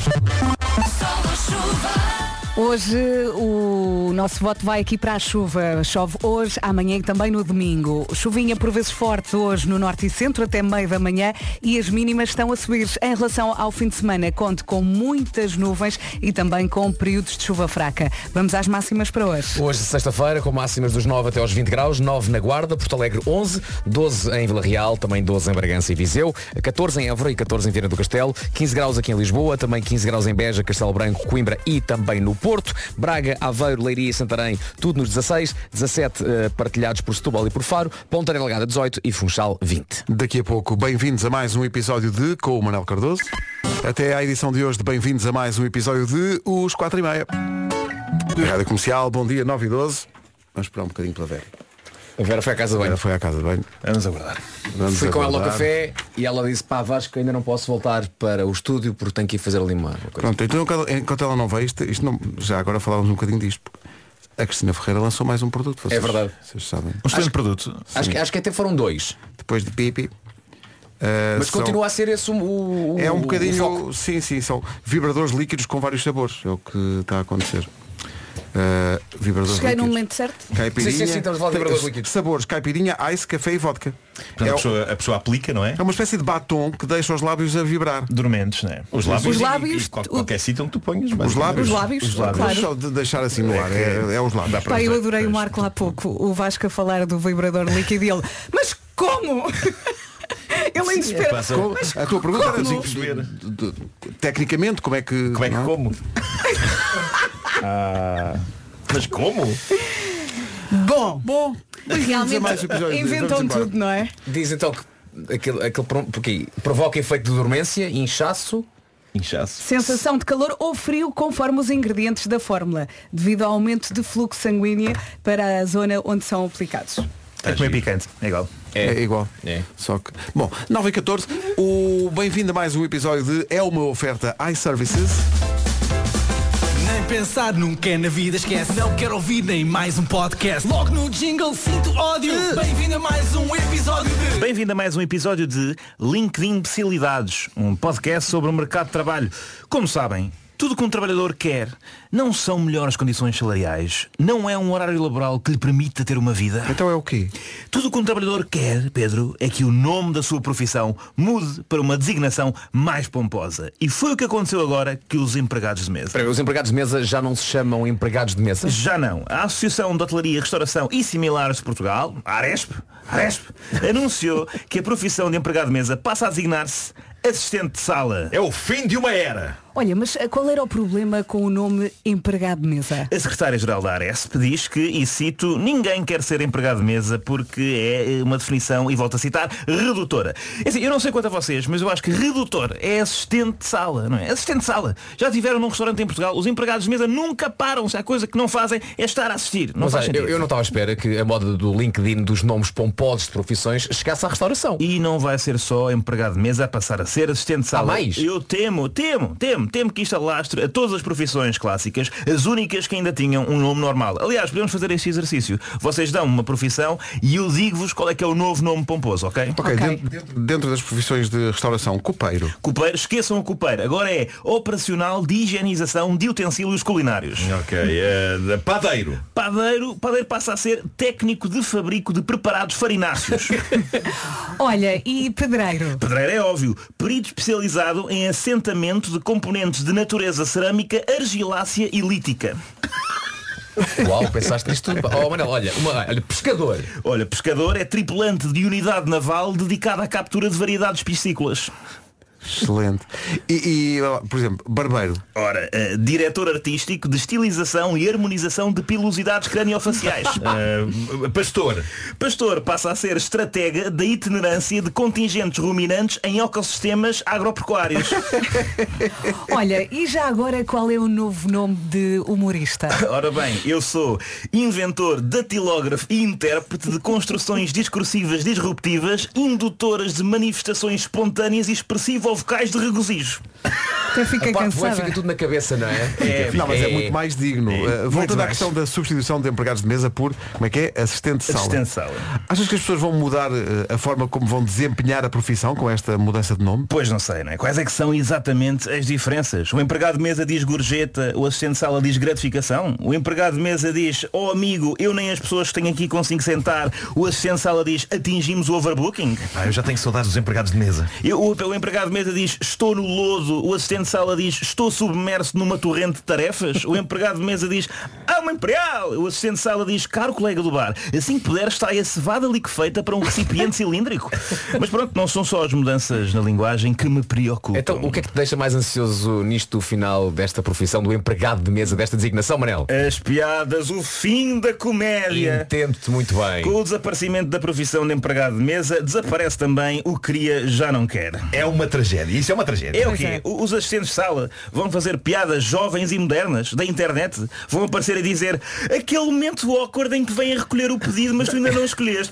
Hoje o nosso voto vai aqui para a chuva. Chove hoje, amanhã e também no domingo. Chuvinha por vezes forte hoje no norte e centro até meio da manhã e as mínimas estão a subir. Em relação ao fim de semana, conte com muitas nuvens e também com períodos de chuva fraca. Vamos às máximas para hoje. Hoje, sexta-feira, com máximas dos nove até aos vinte graus, nove na Guarda, Porto Alegre onze, doze em Vila Real, também doze em Bragança e Viseu, catorze em Évora e catorze em Viana do Castelo, quinze graus aqui em Lisboa, também quinze graus em Beja, Castelo Branco, Coimbra e também no Porto, Braga, Aveiro, Leiria e Santarém, tudo nos dezasseis, dezassete uh, partilhados por Setúbal e por Faro, Ponta Delgada dezoito e Funchal vinte. Daqui a pouco, bem-vindos a mais um episódio de Com o Manuel Cardoso. Até à edição de hoje de bem-vindos a mais um episódio de Os quatro e meia. Rádio Comercial, bom dia, nove e doze. Vamos esperar um bocadinho pela Vera. A Vera foi à casa de banho. Vera foi à casa de banho. Vamos aguardar. Vamos Fui com ela ao aguardar. café e ela disse: pá, Vasco, que ainda não posso voltar para o estúdio porque tenho que ir fazer ali uma coisa. Pronto, então enquanto- enquanto ela não veio, isto, isto não, já agora falávamos um bocadinho disto. A Cristina Ferreira lançou mais um produto. Vocês, É verdade. Vocês sabem. Um excelente produto. Acho que, acho que até foram dois. Depois de Pipi. uh, Mas são- continua a ser esse o, o É um o bocadinho. foco. Sim, sim, são vibradores líquidos com vários sabores. É o que está a acontecer. Uh, vibradores Cheguei no líquidos. momento certo. Caipirinha. Sim, sim, sim, estamos a falar de vibradores líquidos. Sabores, caipirinha, ice, café e vodka. Portanto, É, a, o- pessoa, a pessoa aplica, não é? é uma espécie de batom que deixa os lábios a vibrar. Dormentes, não é? Os lábios, Os e- lábios, e, qual- o- qualquer sítio onde tu ponhas. Os lábios. Os lábios, Os lábios. claro. Só de deixar assim no ar. É, é os lábios. Pá, eu adorei o Marco há pouco, o Vasco a falar do vibrador líquido e ele, mas como? Ele ainda espera. passa- Com- Mas a tua pergunta era como? assim, de- de- de- tecnicamente, como é que. Como é que não como? Ah, mas como? Bom, Bom, realmente mais episódios. inventam Vamos embora. tudo, não é? Diz então que aquele, aquele porque provoca efeito de dormência, inchaço. Inchaço. Sensação de calor ou frio conforme os ingredientes da fórmula, devido ao aumento de fluxo sanguíneo para a zona onde são aplicados. É comer picante, é igual. É, é igual. É. Só que. Bom, nove e catorze, o bem-vindo a mais um episódio de É uma oferta iServices. Nem pensar nunca é na vida, esquece. Não quero ouvir nem mais um podcast. Logo no jingle sinto ódio. Bem-vindo a mais um episódio de... Bem-vindo a mais um episódio de LinkedIn Imbecilidades, um podcast sobre o mercado de trabalho. Como sabem, tudo que um trabalhador quer não são melhores condições salariais, não é um horário laboral que lhe permita ter uma vida. Então é o quê? Tudo o que um trabalhador quer, Pedro, é que o nome da sua profissão mude para uma designação mais pomposa. E foi o que aconteceu agora que os empregados de mesa. Os empregados de mesa já não se chamam empregados de mesa? Já não. A Associação de Hotelaria, Restauração e Similares de Portugal, a Aresp, Aresp, anunciou que a profissão de empregado de mesa passa a designar-se assistente de sala. É o fim de uma era. Olha, mas qual era o problema com o nome empregado de mesa? A secretária-geral da Aresp diz que, e cito, ninguém quer ser empregado de mesa porque é uma definição, e volto a citar, redutora. É assim, eu não sei quanto a vocês, mas eu acho que redutor é assistente de sala, não é? Assistente de sala. Já tiveram num restaurante em Portugal, os empregados de mesa nunca param. Se há coisa que não fazem é estar a assistir. Não mas faz olha, eu, eu não estava à espera que a moda do LinkedIn dos nomes pomposos de profissões chegasse à restauração. E não vai ser só empregado de mesa a passar a ser assistente de sala. Há mais? Eu temo, temo, temo, temo que isto alastre a todas as profissões clássicas, as únicas que ainda tinham um nome normal. Aliás, podemos fazer este exercício. Vocês dão uma profissão e eu digo-vos qual é que é o novo nome pomposo, ok? Ok, okay. Dentro, dentro, dentro das profissões de restauração, copeiro. Copeiro, esqueçam o copeiro. Agora é operacional de higienização de utensílios culinários. Ok, uh, padeiro. Padeiro, padeiro passa a ser técnico de fabrico de preparados farináceos. Olha, e pedreiro? Pedreiro é óbvio. Perito especializado em assentamento de componentes de natureza cerâmica, argilácea e lítica. Uau, pensaste nisto tudo. Oh, Manel, olha, uma, olha, pescador. Olha, pescador é tripulante de unidade naval dedicada à captura de variedades piscícolas. Excelente. E, e, por exemplo, barbeiro. Ora, uh, diretor artístico de estilização e harmonização de pilosidades craniofaciais. uh, pastor. Pastor passa a ser estratega da itinerância de contingentes ruminantes em ecossistemas agropecuários. Olha, e já agora qual é o novo nome de humorista? Ora bem, eu sou inventor, datilógrafo e intérprete de construções discursivas disruptivas, indutoras de manifestações espontâneas e expressivo vocais de regozijo. Até fica cansada. Fica tudo na cabeça, não é? é não, mas é, é muito mais digno. É, uh, voltando à questão da substituição de empregados de mesa por, como é que é? Assistente de sala. Assistente de sala. Achas que as pessoas vão mudar uh, a forma como vão desempenhar a profissão com esta mudança de nome? Pois não sei, não é? Quais é que são exatamente as diferenças? O empregado de mesa diz gorjeta, o assistente de sala diz gratificação. O empregado de mesa diz, oh amigo, eu nem as pessoas que tenho aqui consigo sentar. O assistente de sala diz, atingimos o overbooking. Ah, eu já tenho saudades dos empregados de mesa. Eu, o, o empregado de mesa diz, estou no lodo. O assistente de sala diz, estou submerso numa torrente de tarefas. O empregado de mesa diz, ah, uma imperial. O assistente de sala diz, caro colega do bar, assim que puder está a cevada liquefeita para um recipiente cilíndrico. Mas pronto, não são só as mudanças na linguagem que me preocupam. Então, o que é que te deixa mais ansioso nisto, do final desta profissão do empregado de mesa, desta designação, Manel? As piadas, o fim da comédia. Entendo-te muito bem. Com o desaparecimento da profissão de empregado de mesa, desaparece também o queria já não quer. É uma tragédia, isso é uma tragédia. É o quê? Os assistentes de sala vão fazer piadas jovens e modernas da internet. Vão aparecer a dizer, aquele momento awkward em que vêm a recolher o pedido, mas tu ainda não escolheste.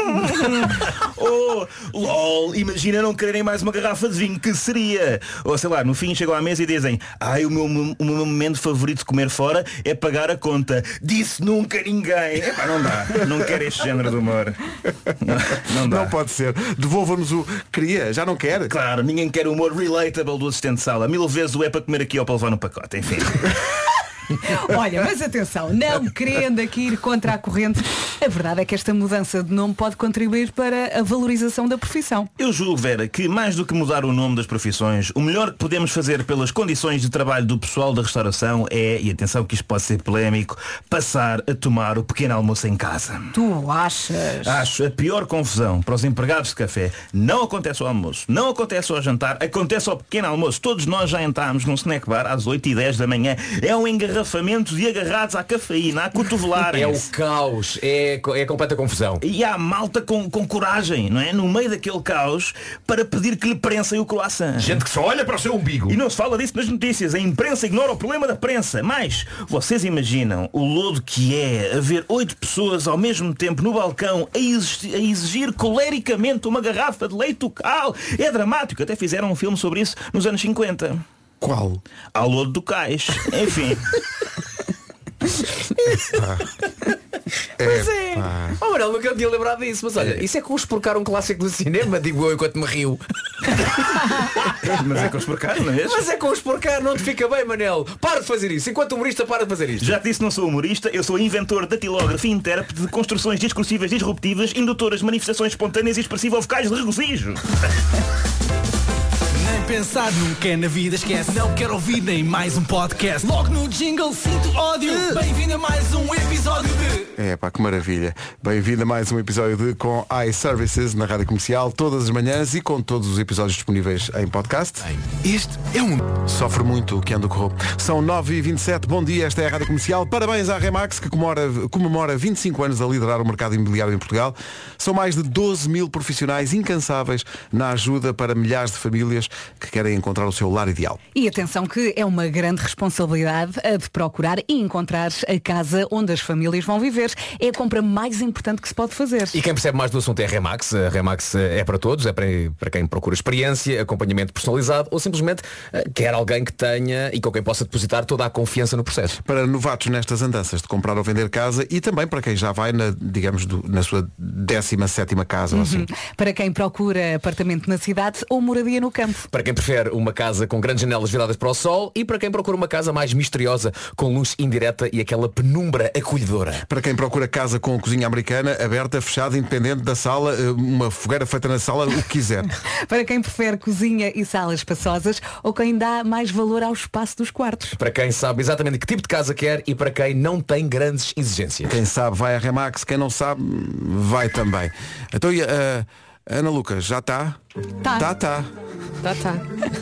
Oh, lol, imagina não quererem mais uma garrafa de vinho, que seria? Ou sei lá, no fim chegam à mesa e dizem, ai, o meu, o meu momento favorito de comer fora é pagar a conta. Disse nunca ninguém. Epá, não dá. Não quero este género de humor. Não, não dá. Não pode ser. Devolva-nos o queria, já não quer. Claro, ninguém quer o humor relatable do assistente de sala. Mil vezes o é para comer aqui ou para levar no pacote, enfim. Olha, mas atenção, não querendo aqui ir contra a corrente, a verdade é que esta mudança de nome pode contribuir para a valorização da profissão. Eu julgo, Vera, que mais do que mudar o nome das profissões, o melhor que podemos fazer pelas condições de trabalho do pessoal da restauração é, e atenção que isto pode ser polémico, passar a tomar o pequeno almoço em casa. Tu achas? Acho a pior confusão para os empregados de café. Não acontece ao almoço, não acontece ao jantar, acontece ao pequeno almoço. Todos nós já entramos num snack bar às oito e dez da manhã. É um engarrafamento de agarrados à cafeína, à cotovelares. É o caos, é é, é completa confusão. E há malta com, com coragem, não é? No meio daquele caos, para pedir que lhe prensem o croissant. Gente que só olha para o seu umbigo. E não se fala disso nas notícias. A imprensa ignora o problema da prensa. Mas, vocês imaginam o lodo que é haver oito pessoas ao mesmo tempo no balcão a exigir, a exigir colericamente uma garrafa de leite local? É dramático. Até fizeram um filme sobre isso nos anos cinquenta. Qual? Ao lodo do cais. Enfim. Pois é. Oh, Manuel, nunca tinha lembrado disso. Mas olha, isso é conspurcar um clássico do cinema, digo eu enquanto me rio. Mas é conspurcar, não é? Mas é conspurcar, não te fica bem, Manel. Para de fazer isso. Enquanto humorista, para de fazer isto. Já te disse, não sou humorista, eu sou inventor da datilógrafo e intérprete de construções discursivas disruptivas, indutoras de manifestações espontâneas e expressivo-vocais de regozijo. Pensar nunca é na vida, esquece. Não quero ouvir nem mais um podcast. Logo no jingle sinto ódio. Bem-vindo a mais um episódio de... É pá, que maravilha. Bem-vindo a mais um episódio de Com iServices na Rádio Comercial, todas as manhãs e com todos os episódios disponíveis em podcast. Este é um... Sofre muito o que anda correu. São nove e vinte e sete, bom dia, esta é a Rádio Comercial. Parabéns à Remax, que comemora, comemora vinte e cinco anos a liderar o mercado imobiliário em Portugal. São mais de doze mil profissionais incansáveis na ajuda para milhares de famílias que querem encontrar o seu lar ideal. E atenção que é uma grande responsabilidade a de procurar e encontrar a casa onde as famílias vão viver. É a compra mais importante que se pode fazer. E quem percebe mais do assunto é a Remax. A Remax é para todos, é para, para quem procura experiência, acompanhamento personalizado ou simplesmente quer alguém que tenha e com quem possa depositar toda a confiança no processo. Para novatos nestas andanças de comprar ou vender casa e também para quem já vai na, digamos, do, na sua décima sétima casa uhum. ou assim. Para quem procura apartamento na cidade ou moradia no campo. Para quem prefere uma casa com grandes janelas viradas para o sol e para quem procura uma casa mais misteriosa, com luz indireta e aquela penumbra acolhedora. Para quem procura casa com cozinha americana, aberta, fechada, independente da sala, uma fogueira feita na sala, o que quiser. Para quem prefere cozinha e salas espaçosas ou quem dá mais valor ao espaço dos quartos. Para quem sabe exatamente que tipo de casa quer e para quem não tem grandes exigências. Quem sabe vai a Remax, quem não sabe vai também. Então, e, uh, Ana Lucas, já está? Tá. Tá, tá. Tá, tá.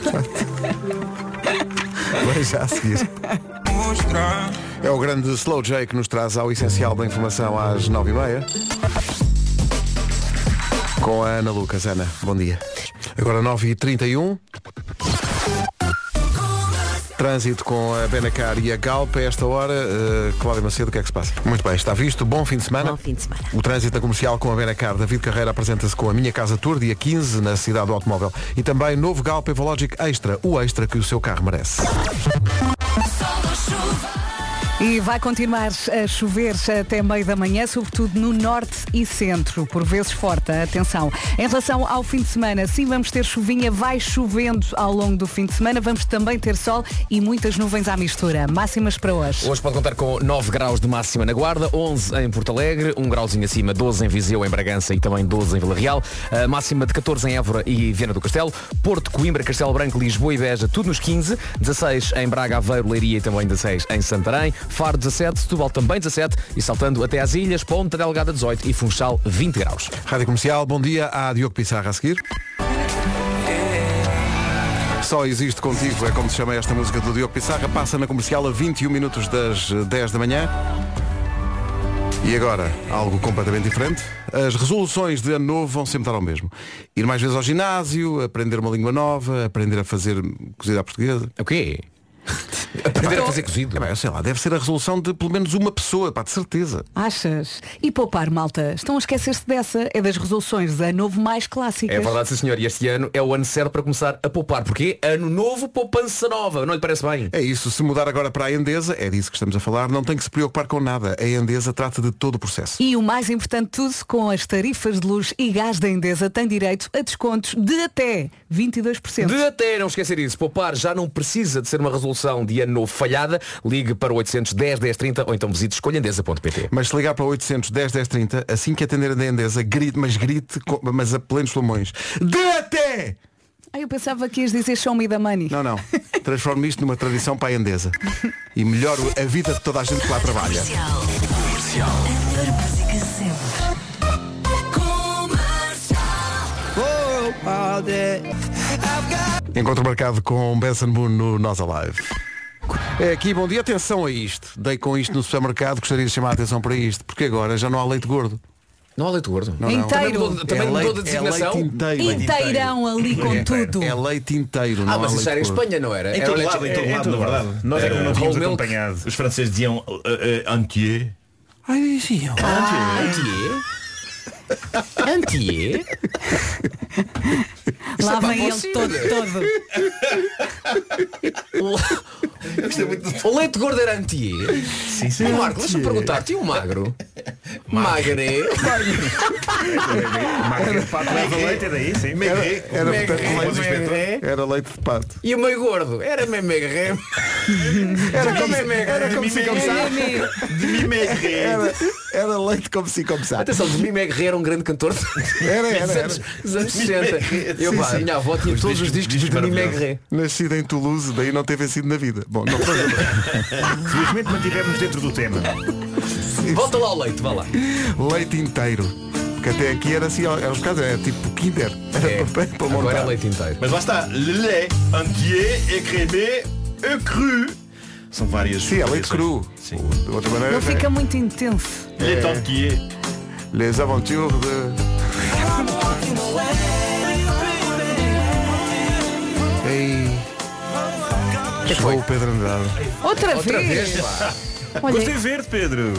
Vai já a seguir. É o grande Slow J que nos traz ao essencial da informação às nove e meia. Com a Ana Lucas. Ana, bom dia. Agora nove e trinta e um. Trânsito com a Benacar e a Galp. A esta hora, uh, Cláudia Macedo, o que é que se passa? Muito bem, está visto. Bom fim de semana. Bom fim de semana. O trânsito da comercial com a Benacar. David Carreira apresenta-se com a Minha Casa Tour, dia quinze, na cidade do automóvel. E também novo Galp Evologic Extra, o extra que o seu carro merece. E vai continuar a chover até meio da manhã, sobretudo no norte e centro, por vezes forte. Atenção. Em relação ao fim de semana, sim, vamos ter chuvinha, vai chovendo ao longo do fim de semana. Vamos também ter sol e muitas nuvens à mistura. Máximas para hoje. Hoje pode contar com nove graus de máxima na Guarda, onze em Porto Alegre, um grauzinho acima, doze em Viseu, em Bragança e também doze em Vila Real. A máxima de catorze em Évora e Viana do Castelo. Porto, Coimbra, Castelo Branco, Lisboa e Beja, tudo nos quinze. dezasseis em Braga, Aveiro, Leiria e também dezasseis em Santarém. Faro dezassete, Setúbal também dezassete e saltando até às ilhas, Ponta Delgada dezoito e Funchal vinte graus. Rádio Comercial, bom dia. Há Diogo Pissarra a seguir. Só existe contigo, é como se chama esta música do Diogo Pissarra. Passa na Comercial a vinte e um minutos das dez da manhã. E agora, algo completamente diferente. As resoluções de ano novo vão sempre dar ao mesmo. Ir mais vezes ao ginásio, aprender uma língua nova, aprender a fazer cozida à portuguesa. O quê? Aprender a fazer cozido. É bem, sei lá, deve ser a resolução de pelo menos uma pessoa, pá, de certeza. Achas? E poupar, malta? Estão a esquecer-se dessa? É das resoluções de ano novo mais clássicas. É verdade, sim, senhor. E este ano é o ano certo para começar a poupar. Porque ano novo, poupança nova. Não lhe parece bem? É isso. Se mudar agora para a Endesa, é disso que estamos a falar, não tem que se preocupar com nada. A Endesa trata de todo o processo. E o mais importante de tudo, com as tarifas de luz e gás da Endesa, tem direito a descontos de até vinte e dois por cento. De até, não esquecer isso. Poupar já não precisa de ser uma resolução de ano novo falhada. Ligue para o oitocentos, dez, dez, trinta ou então visite escolha endesa ponto pt. Mas se ligar para o oitocentos, dez, dez, trinta, assim que atender a Endesa, grite, mas grite, mas a plenos pulmões. De até! Ah, eu pensava que ias dizer show me the money. Não, não. Transforme isto numa tradição para a Endesa. E melhore a vida de toda a gente que lá trabalha. Comercial. Comercial. A melhor música sempre. Encontro marcado com Benson Moon no Nós Alive. É aqui, bom dia, atenção a isto. Dei com isto no supermercado, gostaria de chamar a atenção para isto, porque agora já não há leite gordo. Não há leite gordo? Não, não. Inteiro. Também é mudou leite, de designação? É leite inteiro. Inteirão ali com é, tudo. É leite inteiro. Ah, não mas há isso era em leite gordo. Espanha, não era? Em Era todo leite- lado, em todo é, lado, é na todo verdade. lado. Nós é que não Eh, tínhamos whole milk. acompanhado. Os franceses diziam uh, uh, entier. Ai, diziam. Antier? Antier? Lá vem ele possível. todo, todo. Isto é muito... O leite gordo era antier? Sim, sim. Ô, Marco, deixa-me perguntar, tinha um magro? Magre? Máquina de pato leva leite, é daí, sim. Era, era, Megre, portanto, megre. leite, era leite de pato. E o meio gordo? Era memegre? Era como, memegre. era como se começar. De mimegre. Era, era leite como se começar. Atenção, de memegre era um grande cantor Era, era, dos era. anos, dos anos sessenta. Eu, pá, a minha avó tinha Os todos os discos- discos de memegre. Nascido em Toulouse, daí não ter vencido na vida. Bom, não problema. Felizmente mantivemos dentro do tema. Volta lá ao leite, vá lá. Leite inteiro. Porque até aqui era assim, era um bocado, era tipo Kinder. Era É, para, para montar. agora é leite inteiro. Mas lá está. Lait entier, écrémé, et cru. São várias. Sim, é leite variações. cru. Sim. De outra maneira, Não fica muito intenso. Leite entier. Les aventures de... Ei. Que Chegou foi? o Pedro Andrade. Outra, Outra vez. vez, pá. Olha, Gostei de ver-te, Pedro.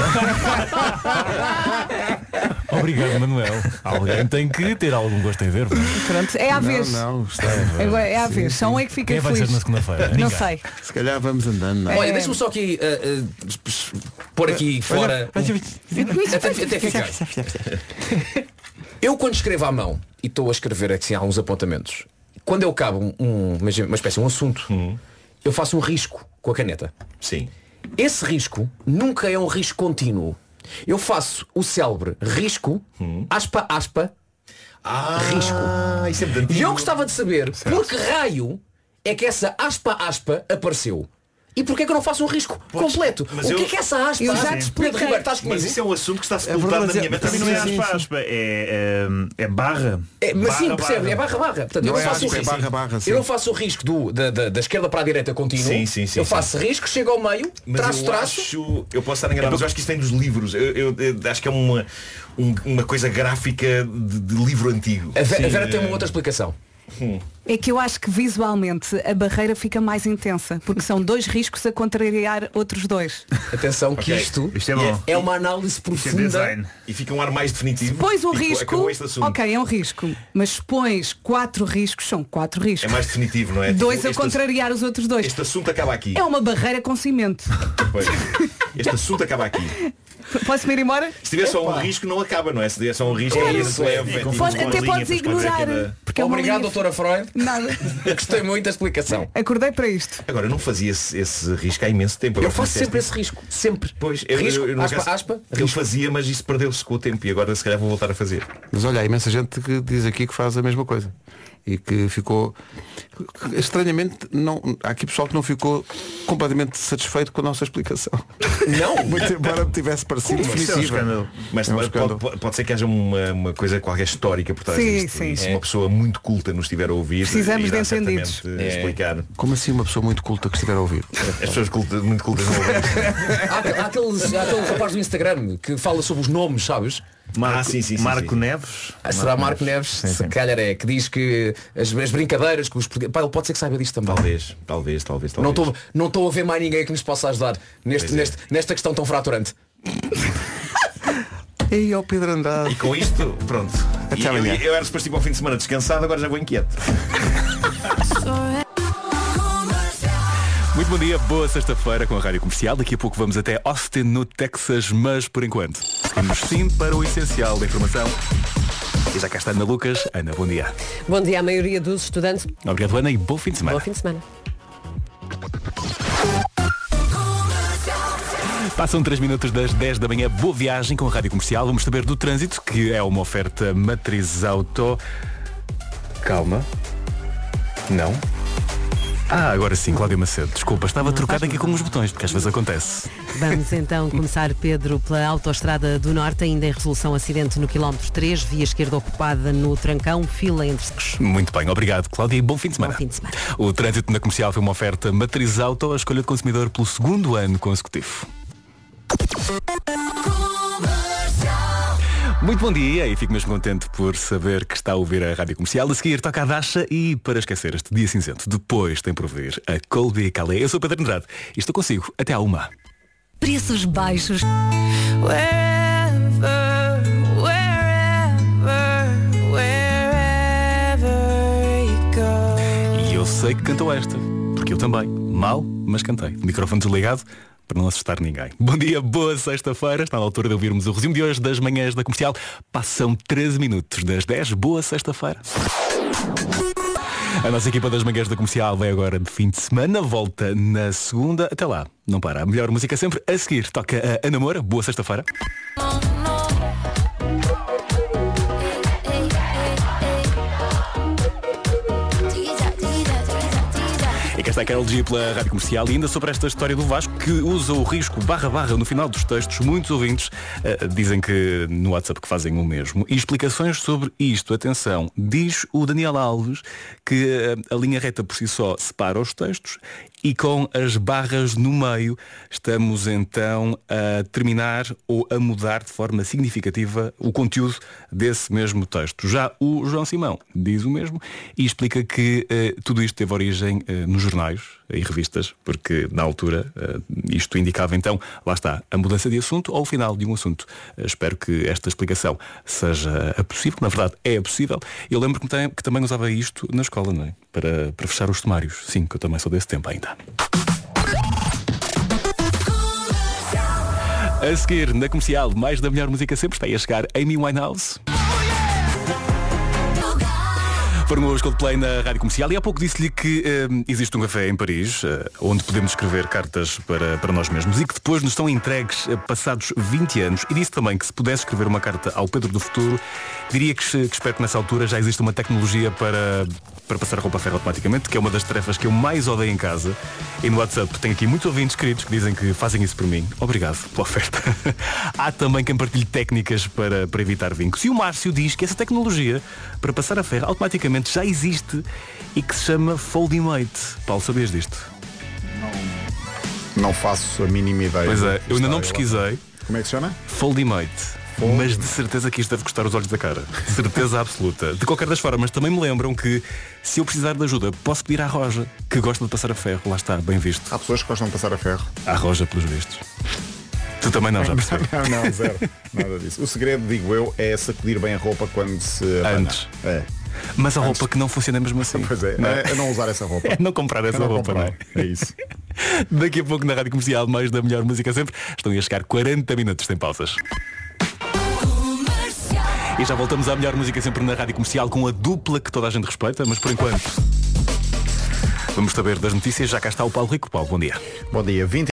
Obrigado, Manuel. Alguém tem que ter algum gosto em ver. pronto, é à vez. Não, não, está. Agora é à vez. Só um é que fica Quem vai feliz. ser na segunda-feira? Não Ninguém. sei. Se calhar vamos andando, não é? Olha, deixa-me só aqui uh, uh, pôr aqui fora. Até, até ficar. Eu quando escrevo à mão e estou a escrever assim alguns apontamentos, quando eu cabo um, um, uma, uma espécie de um assunto, Hum. eu faço um risco com a caneta. Sim. Esse risco nunca é um risco contínuo. Eu faço o célebre risco, aspa, aspa, Ah, risco. isso é muito antigo. E eu gostava de saber por que raio é que essa aspa, aspa apareceu. E porquê que eu não faço um risco completo? mas O que eu- é que é essa aspa? Eu já te Pedro expliquei. Ribeiro, estás comigo? Mas isso é um assunto que está É sepultado verdade, na minha é- mente. Também não é Sim, sim, aspa, aspa, é, é, é barra. É, mas sim, Barra, percebe? É barra, barra. Portanto, eu Não não é faço o aspa, é risco. barra, barra, sim. Eu não faço o risco do, da, da, da esquerda para a direita contínuo. Sim, sim, sim, eu sim. faço risco, chego ao meio, Mas traço, eu traço. acho, eu posso estar enganado, mas eu acho que isso vem dos livros. Eu, eu- eu acho que é uma, um- uma coisa gráfica de, de livro antigo. A Ve- a Vera Sim, tem uma eh, outra explicação. É que eu acho que visualmente a barreira fica mais intensa, porque são dois riscos a contrariar outros dois. Atenção que Ok. isto Isto é bom. é uma análise Isto é profunda. design. E fica um ar mais definitivo. Pões um E risco, acabou este assunto. ok, é um risco, mas se pões quatro riscos, são quatro É riscos. mais definitivo, não é? Dois Tipo, a este, contrariar os outros dois. este assunto acaba aqui. É uma barreira com cimento. Pois. Este assunto acaba aqui. Posso-me ir embora? Se tiver só um risco não acaba, não é? Se tiver só um risco É é isso, isso, é. leve. é tipo Pode- uma até linha, podes depois pode dizer ignorar. que é da- Porque é uma Obrigado, linha- doutora Freud. Nada. Gostei muito da explicação. Acordei para isto. Agora, eu não fazia esse, esse risco há imenso tempo. Eu Agora faço que sempre disseste esse risco. Sempre. Pois, eu, risco, eu, eu, no aspa, caso, aspa, eu risco. fazia, mas isso perdeu-se com o tempo e agora se calhar vou voltar a fazer. Mas olha, há imensa gente que diz aqui que faz a mesma coisa. E que ficou. Estranhamente, não, há aqui pessoal que não ficou completamente satisfeito com a nossa explicação. Não? Muito embora me tivesse parecido Isso é um definitiva. escândalo. Mas É um pode, escândalo. pode- pode ser que haja uma, uma coisa qualquer histórica por trás Sim, disto. sim. E se É. uma pessoa muito culta nos estiver a ouvir, Precisamos irá de entendidos. certamente É. explicar. Como assim uma pessoa muito culta que estiver a ouvir? As pessoas cultas, muito cultas não ouvem isto. Há, aqu- há aqueles, há aquele rapaz do Instagram que fala sobre os nomes, sabes? Marco, Ah, sim, sim, sim, Marco sim. Neves. Ah, será Marco Neves? Sim, Se sim. calhar é, que diz que as, as brincadeiras que os portugueses- Pá, ele pode ser que saiba disto também. Talvez, talvez, talvez, Não talvez. estou não estou a ver mais ninguém que nos possa ajudar neste, Pois é. neste, nesta questão tão fraturante. E ao Pedro Andrade. E com isto, pronto. Até E eu, amanhã. eu era suposto ir para o fim de semana descansado, agora já vou inquieto. Muito bom dia, boa sexta-feira com a Rádio Comercial. Daqui a pouco vamos até Austin, no Texas, mas por enquanto seguimos sim para o essencial da informação. E já cá está Ana Lucas. Ana, bom dia. Bom dia à maioria dos estudantes. Obrigado, Ana, e bom fim de semana. Bom fim de semana. Passam três minutos das dez da manhã. Boa viagem com a Rádio Comercial. Vamos saber do trânsito, que é uma oferta Matriz Auto. Calma. Não. Ah, agora sim, Cláudia Macedo. Desculpa, estava trocado aqui com os botões, porque às vezes acontece. Vamos então começar, Pedro, pela Autostrada do Norte, ainda em resolução acidente no quilómetro três, via esquerda ocupada no Trancão, fila entre secos. Muito bem, obrigado, Cláudia, e bom fim de semana. Bom fim de semana. O trânsito na comercial foi uma oferta Matriz Auto, a escolha de consumidor pelo segundo ano consecutivo. Muito bom dia e fico mesmo contente por saber que está a ouvir a Rádio Comercial. A seguir toca a Dasha e, para esquecer este dia cinzento, depois tem por vir a Colby Calais. Eu sou o Pedro Andrade e estou consigo até à uma. Preços baixos. Wherever, wherever, wherever you go. E eu sei que cantou esta, porque eu também. Mal, mas cantei. Microfone desligado, para não assustar ninguém. Bom dia, boa sexta-feira. Está na altura de ouvirmos o resumo de hoje das manhãs da Comercial. Passam treze minutos das dez. Boa sexta-feira. A nossa equipa das manhãs da Comercial vai agora de fim de semana. Volta na segunda. Até lá. Não para. A melhor música sempre. A seguir toca a Ana Moura. Boa sexta-feira. E cá está a Carol G pela Rádio Comercial. E ainda sobre esta história do Vasco, que usa o risco barra barra no final dos textos. Muitos ouvintes uh, dizem que no WhatsApp que fazem o mesmo. E explicações sobre isto. Atenção, diz o Daniel Alves que uh, a linha reta por si só separa os textos e com as barras no meio estamos então a terminar ou a mudar de forma significativa o conteúdo desse mesmo texto. Já o João Simão diz o mesmo e explica que uh, tudo isto teve origem uh, nos jornais e revistas, porque na altura uh, isto indicava então, lá está, a mudança de assunto ou o final de um assunto. Uh, espero que esta explicação seja a possível, na verdade é possível. Eu lembro que, tem, que também usava isto na escola, não é? Para, para fechar os temários. Sim, que eu também sou desse tempo ainda. A seguir, na Comercial, mais da melhor música sempre está a chegar Amy Winehouse. Foram os Coldplay na Rádio Comercial e há pouco disse-lhe que uh, existe um café em Paris uh, onde podemos escrever cartas para, para nós mesmos e que depois nos estão entregues uh, passados vinte anos. E disse também que se pudesse escrever uma carta ao Pedro do futuro, diria que, que espero que nessa altura já existe uma tecnologia para, para passar a roupa a ferro automaticamente, que é uma das tarefas que eu mais odeio em casa. E no WhatsApp tenho aqui muitos ouvintes queridos que dizem que fazem isso por mim. Obrigado pela oferta. Há também quem partilhe técnicas para, para evitar vincos. E o Márcio diz que essa tecnologia para passar a ferro automaticamente já existe e que se chama Foldimate. Paulo, sabias disto? Não, não faço a mínima ideia. Pois é, eu ainda não pesquisei. Como é que se chama? Foldimate. Fold... Mas de certeza que isto deve custar os olhos da cara. De certeza absoluta. De qualquer das formas, também me lembram que se eu precisar de ajuda, posso pedir à Roja, que gosta de passar a ferro. Lá está, bem visto. Há pessoas que gostam de passar a ferro. À Roja, pelos vistos. Tu também não, já percebes? Não, não, zero. Nada disso. O segredo, digo eu, é sacudir bem a roupa quando se abana. Antes. É. Mas a Antes. roupa que não funciona mesmo assim. Pois é, não é, é não usar essa roupa. É não comprar essa é não roupa, comprar. não é? É isso. Daqui a pouco na Rádio Comercial, mais da melhor música sempre, estão a chegar quarenta minutos sem pausas. E já voltamos à melhor música sempre na Rádio Comercial com a dupla que toda a gente respeita, mas por enquanto vamos saber das notícias. Já cá está o Paulo Rico. Paulo, bom dia. Bom dia. vinte